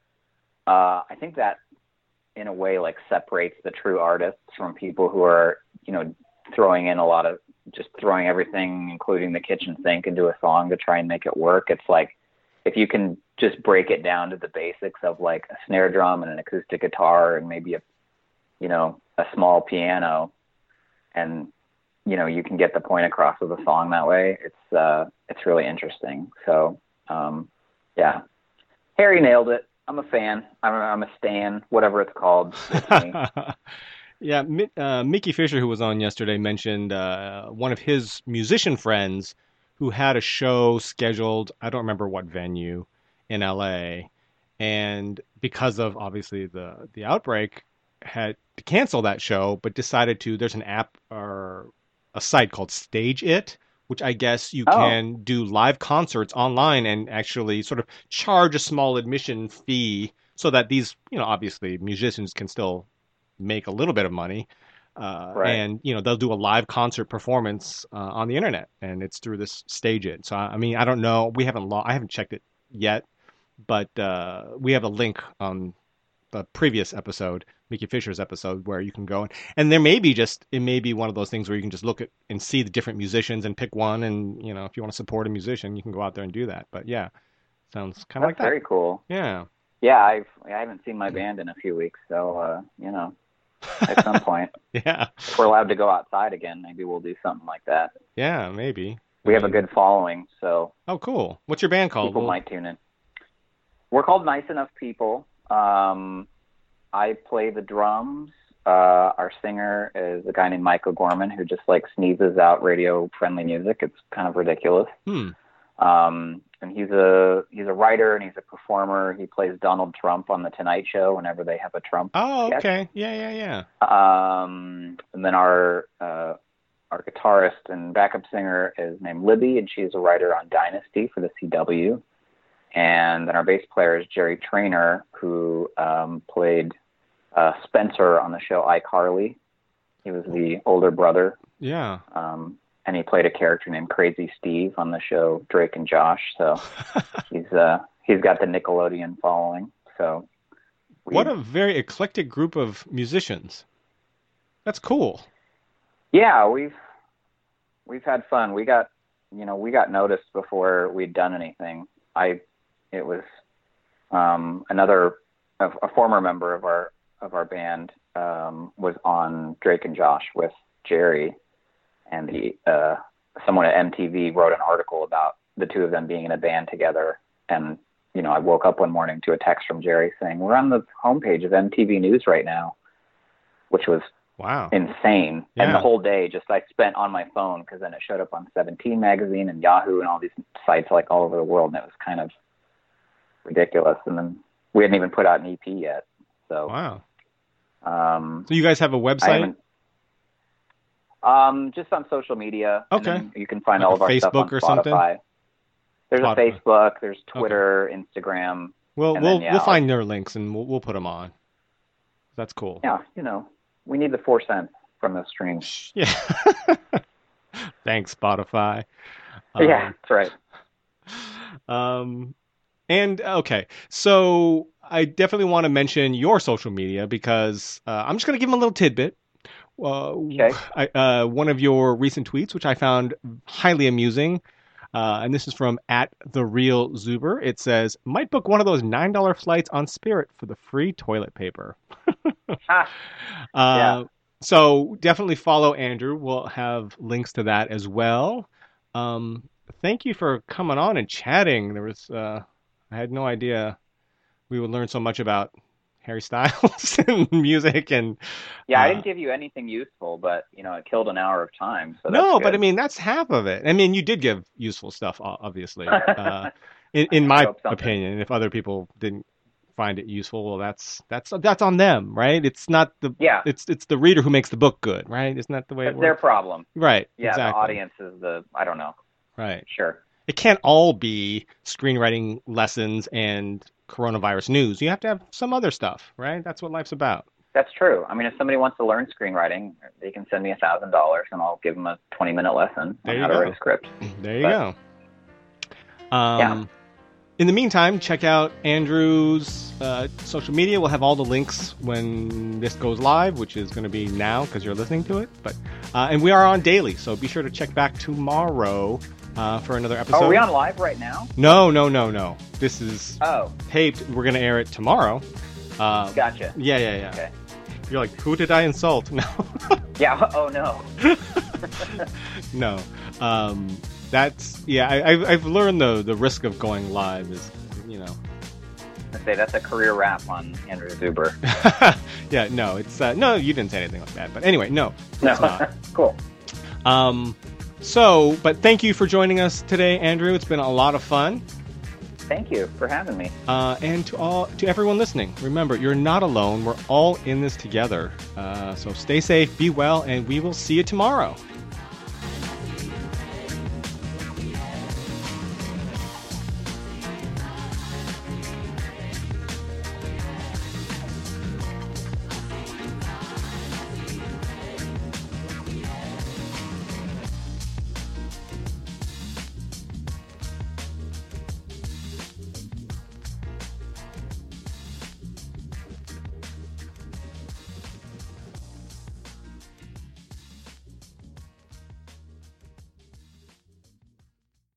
[SPEAKER 2] uh, I think that in a way like separates the true artists from people who are, you know, throwing in a lot of just throwing everything, including the kitchen sink, into a song to try and make it work. It's like, if you can just break it down to the basics of like a snare drum and an acoustic guitar and maybe a, you know, a small piano, and, you know, you can get the point across with a song that way. It's, uh, it's really interesting. So, um, yeah, Harry nailed it. I'm a fan. I'm a, I'm a stan, whatever it's called. It's
[SPEAKER 1] Yeah, Mi- uh, Mickey Fisher, who was on yesterday, mentioned uh, one of his musician friends who had a show scheduled. I don't remember what venue in L A, and because of obviously the the outbreak, had to cancel that show, but decided to. There's an app or a site called Stage It, which I guess you
[SPEAKER 2] Oh,
[SPEAKER 1] can do live concerts online and actually sort of charge a small admission fee so that these, you know, obviously musicians can still make a little bit of money. Uh,
[SPEAKER 2] right.
[SPEAKER 1] and you know they'll do a live concert performance uh, on the internet, and it's through this Stage It. So I mean, I don't know. We haven't lo- I haven't checked it yet, but uh, we have a link on the previous episode, Mickey Fisher's episode, where you can go and, and there may be just it may be one of those things where you can just look at and see the different musicians and pick one, and you know if you want to support a musician, you can go out there and do that. But yeah, sounds kind of like
[SPEAKER 2] That's
[SPEAKER 1] that.
[SPEAKER 2] very cool.
[SPEAKER 1] Yeah.
[SPEAKER 2] Yeah, I've I haven't seen my band in a few weeks, so uh, you know, at some point,
[SPEAKER 1] Yeah.
[SPEAKER 2] if we're allowed to go outside again, maybe we'll do something like that.
[SPEAKER 1] Yeah, maybe.
[SPEAKER 2] We
[SPEAKER 1] I
[SPEAKER 2] have a
[SPEAKER 1] mean-
[SPEAKER 2] good following, so
[SPEAKER 1] Oh, cool. What's your band called?
[SPEAKER 2] people
[SPEAKER 1] Well,
[SPEAKER 2] might tune in. We're called Nice Enough People. Um, I play the drums. Uh, our singer is a guy named Mike O'Gorman who just like sneezes out radio-friendly music. It's kind of ridiculous.
[SPEAKER 1] hmm.
[SPEAKER 2] Um, and he's a he's a writer and he's a performer. He plays Donald Trump on the Tonight Show whenever they have a Trump.
[SPEAKER 1] Oh,
[SPEAKER 2] sketch.
[SPEAKER 1] okay. Yeah, yeah, yeah.
[SPEAKER 2] Um, and then our uh, our guitarist and backup singer is named Libby, and she's a writer on Dynasty for the C W. And then our bass player is Jerry Trainer, who um, played uh, Spencer on the show iCarly. He was the older brother,
[SPEAKER 1] Yeah.
[SPEAKER 2] um, and he played a character named Crazy Steve on the show Drake and Josh. So he's uh, he's got the Nickelodeon following. So we,
[SPEAKER 1] What a very eclectic group of musicians. That's cool.
[SPEAKER 2] yeah, we've we've had fun. We got you know we got noticed before we'd done anything. I it was um, another a, a former member of our of our band um, was on Drake and Josh with Jerry, and he uh, someone at M T V wrote an article about the two of them being in a band together. And you know, I woke up one morning to a text from Jerry saying, "We're on the homepage of M T V News right now," which was
[SPEAKER 1] Wow.
[SPEAKER 2] insane.
[SPEAKER 1] Yeah.
[SPEAKER 2] And the whole day just I spent on my phone because then it showed up on Seventeen magazine and Yahoo and all these sites like all over the world, and it was kind of ridiculous. And then we hadn't even put out an E P yet, so
[SPEAKER 1] Wow.
[SPEAKER 2] um,
[SPEAKER 1] So you guys have a
[SPEAKER 2] I
[SPEAKER 1] website?
[SPEAKER 2] haven't. Um, just on social media. and
[SPEAKER 1] Okay.
[SPEAKER 2] then you can find
[SPEAKER 1] Like
[SPEAKER 2] all
[SPEAKER 1] a
[SPEAKER 2] of our stuff
[SPEAKER 1] Facebook
[SPEAKER 2] on
[SPEAKER 1] or something?
[SPEAKER 2] Spotify. There's
[SPEAKER 1] Spotify.
[SPEAKER 2] a Facebook. There's Twitter, Instagram.
[SPEAKER 1] We'll
[SPEAKER 2] and
[SPEAKER 1] we'll
[SPEAKER 2] then, yeah,
[SPEAKER 1] we'll
[SPEAKER 2] I'll-
[SPEAKER 1] find their links and we'll we'll put them on. That's cool.
[SPEAKER 2] Yeah, you know, we need the four cents from the streams.
[SPEAKER 1] Yeah. Thanks, Spotify.
[SPEAKER 2] yeah, that's right.
[SPEAKER 1] Um, and okay, so I definitely want to mention your social media because uh, I'm just going to give them a little tidbit. Uh,
[SPEAKER 2] Okay.
[SPEAKER 1] I, uh, one of your recent tweets, which I found highly amusing, uh, and this is from at the real Zuber. It says, "Might book one of those nine dollar flights on Spirit for the free toilet paper."
[SPEAKER 2] Ha,
[SPEAKER 1] Uh,
[SPEAKER 2] Yeah.
[SPEAKER 1] So definitely follow Andrew. We'll have links to that as well. Um, thank you for coming on and chatting. There was uh, I had no idea we would learn so much about Harry Styles and music and
[SPEAKER 2] yeah, I
[SPEAKER 1] uh,
[SPEAKER 2] didn't give you anything useful, but you know, it killed an hour of time. So
[SPEAKER 1] no,
[SPEAKER 2] that's
[SPEAKER 1] but I
[SPEAKER 2] good.
[SPEAKER 1] mean that's half of it. I mean you did give useful stuff, o- obviously, uh, in, in
[SPEAKER 2] I
[SPEAKER 1] my
[SPEAKER 2] hope something.
[SPEAKER 1] opinion. If other people didn't find it useful, well, that's that's that's on them, right? It's not the
[SPEAKER 2] Yeah.
[SPEAKER 1] it's it's the reader who makes the book good, right? Isn't that the way
[SPEAKER 2] That's
[SPEAKER 1] it
[SPEAKER 2] their
[SPEAKER 1] works?
[SPEAKER 2] problem.
[SPEAKER 1] Right.
[SPEAKER 2] Yeah,
[SPEAKER 1] exactly.
[SPEAKER 2] the audience is the I don't know.
[SPEAKER 1] Right.
[SPEAKER 2] Sure.
[SPEAKER 1] It can't all be screenwriting lessons and coronavirus news. You have to have some other stuff, right? That's what life's about.
[SPEAKER 2] That's true. I mean, if somebody wants to learn screenwriting, they can send me a thousand dollars, and I'll give them a twenty-minute lesson
[SPEAKER 1] There
[SPEAKER 2] on
[SPEAKER 1] you
[SPEAKER 2] how to
[SPEAKER 1] go.
[SPEAKER 2] write a script.
[SPEAKER 1] There you
[SPEAKER 2] But-
[SPEAKER 1] go. Um,
[SPEAKER 2] Yeah.
[SPEAKER 1] In the meantime, check out Andrew's uh, social media. We'll have all the links when this goes live, which is going to be now because you're listening to it. But uh, and we are on daily, so be sure to check back tomorrow uh, for another episode.
[SPEAKER 2] Oh, are we on live right now?
[SPEAKER 1] No, no, no, no. This is
[SPEAKER 2] Oh,
[SPEAKER 1] taped. We're going to air it tomorrow. Uh,
[SPEAKER 2] gotcha.
[SPEAKER 1] yeah, yeah, yeah.
[SPEAKER 2] Okay.
[SPEAKER 1] You're like, who did I insult? No.
[SPEAKER 2] Yeah. Oh no.
[SPEAKER 1] No, um, that's yeah. I, I've I've learned the the risk of going live is, you know,
[SPEAKER 2] I say that's a career rap on Andrew Zuber.
[SPEAKER 1] Yeah, no, it's uh, no, you didn't say anything like that. But anyway, no,
[SPEAKER 2] No,
[SPEAKER 1] it's not.
[SPEAKER 2] Cool.
[SPEAKER 1] Um, so, but thank you for joining us today, Andrew. It's been a lot of fun.
[SPEAKER 2] Thank you for having me.
[SPEAKER 1] Uh, and to all, to everyone listening, remember, you're not alone. We're all in this together. Uh, so stay safe, be well, and we will see you tomorrow.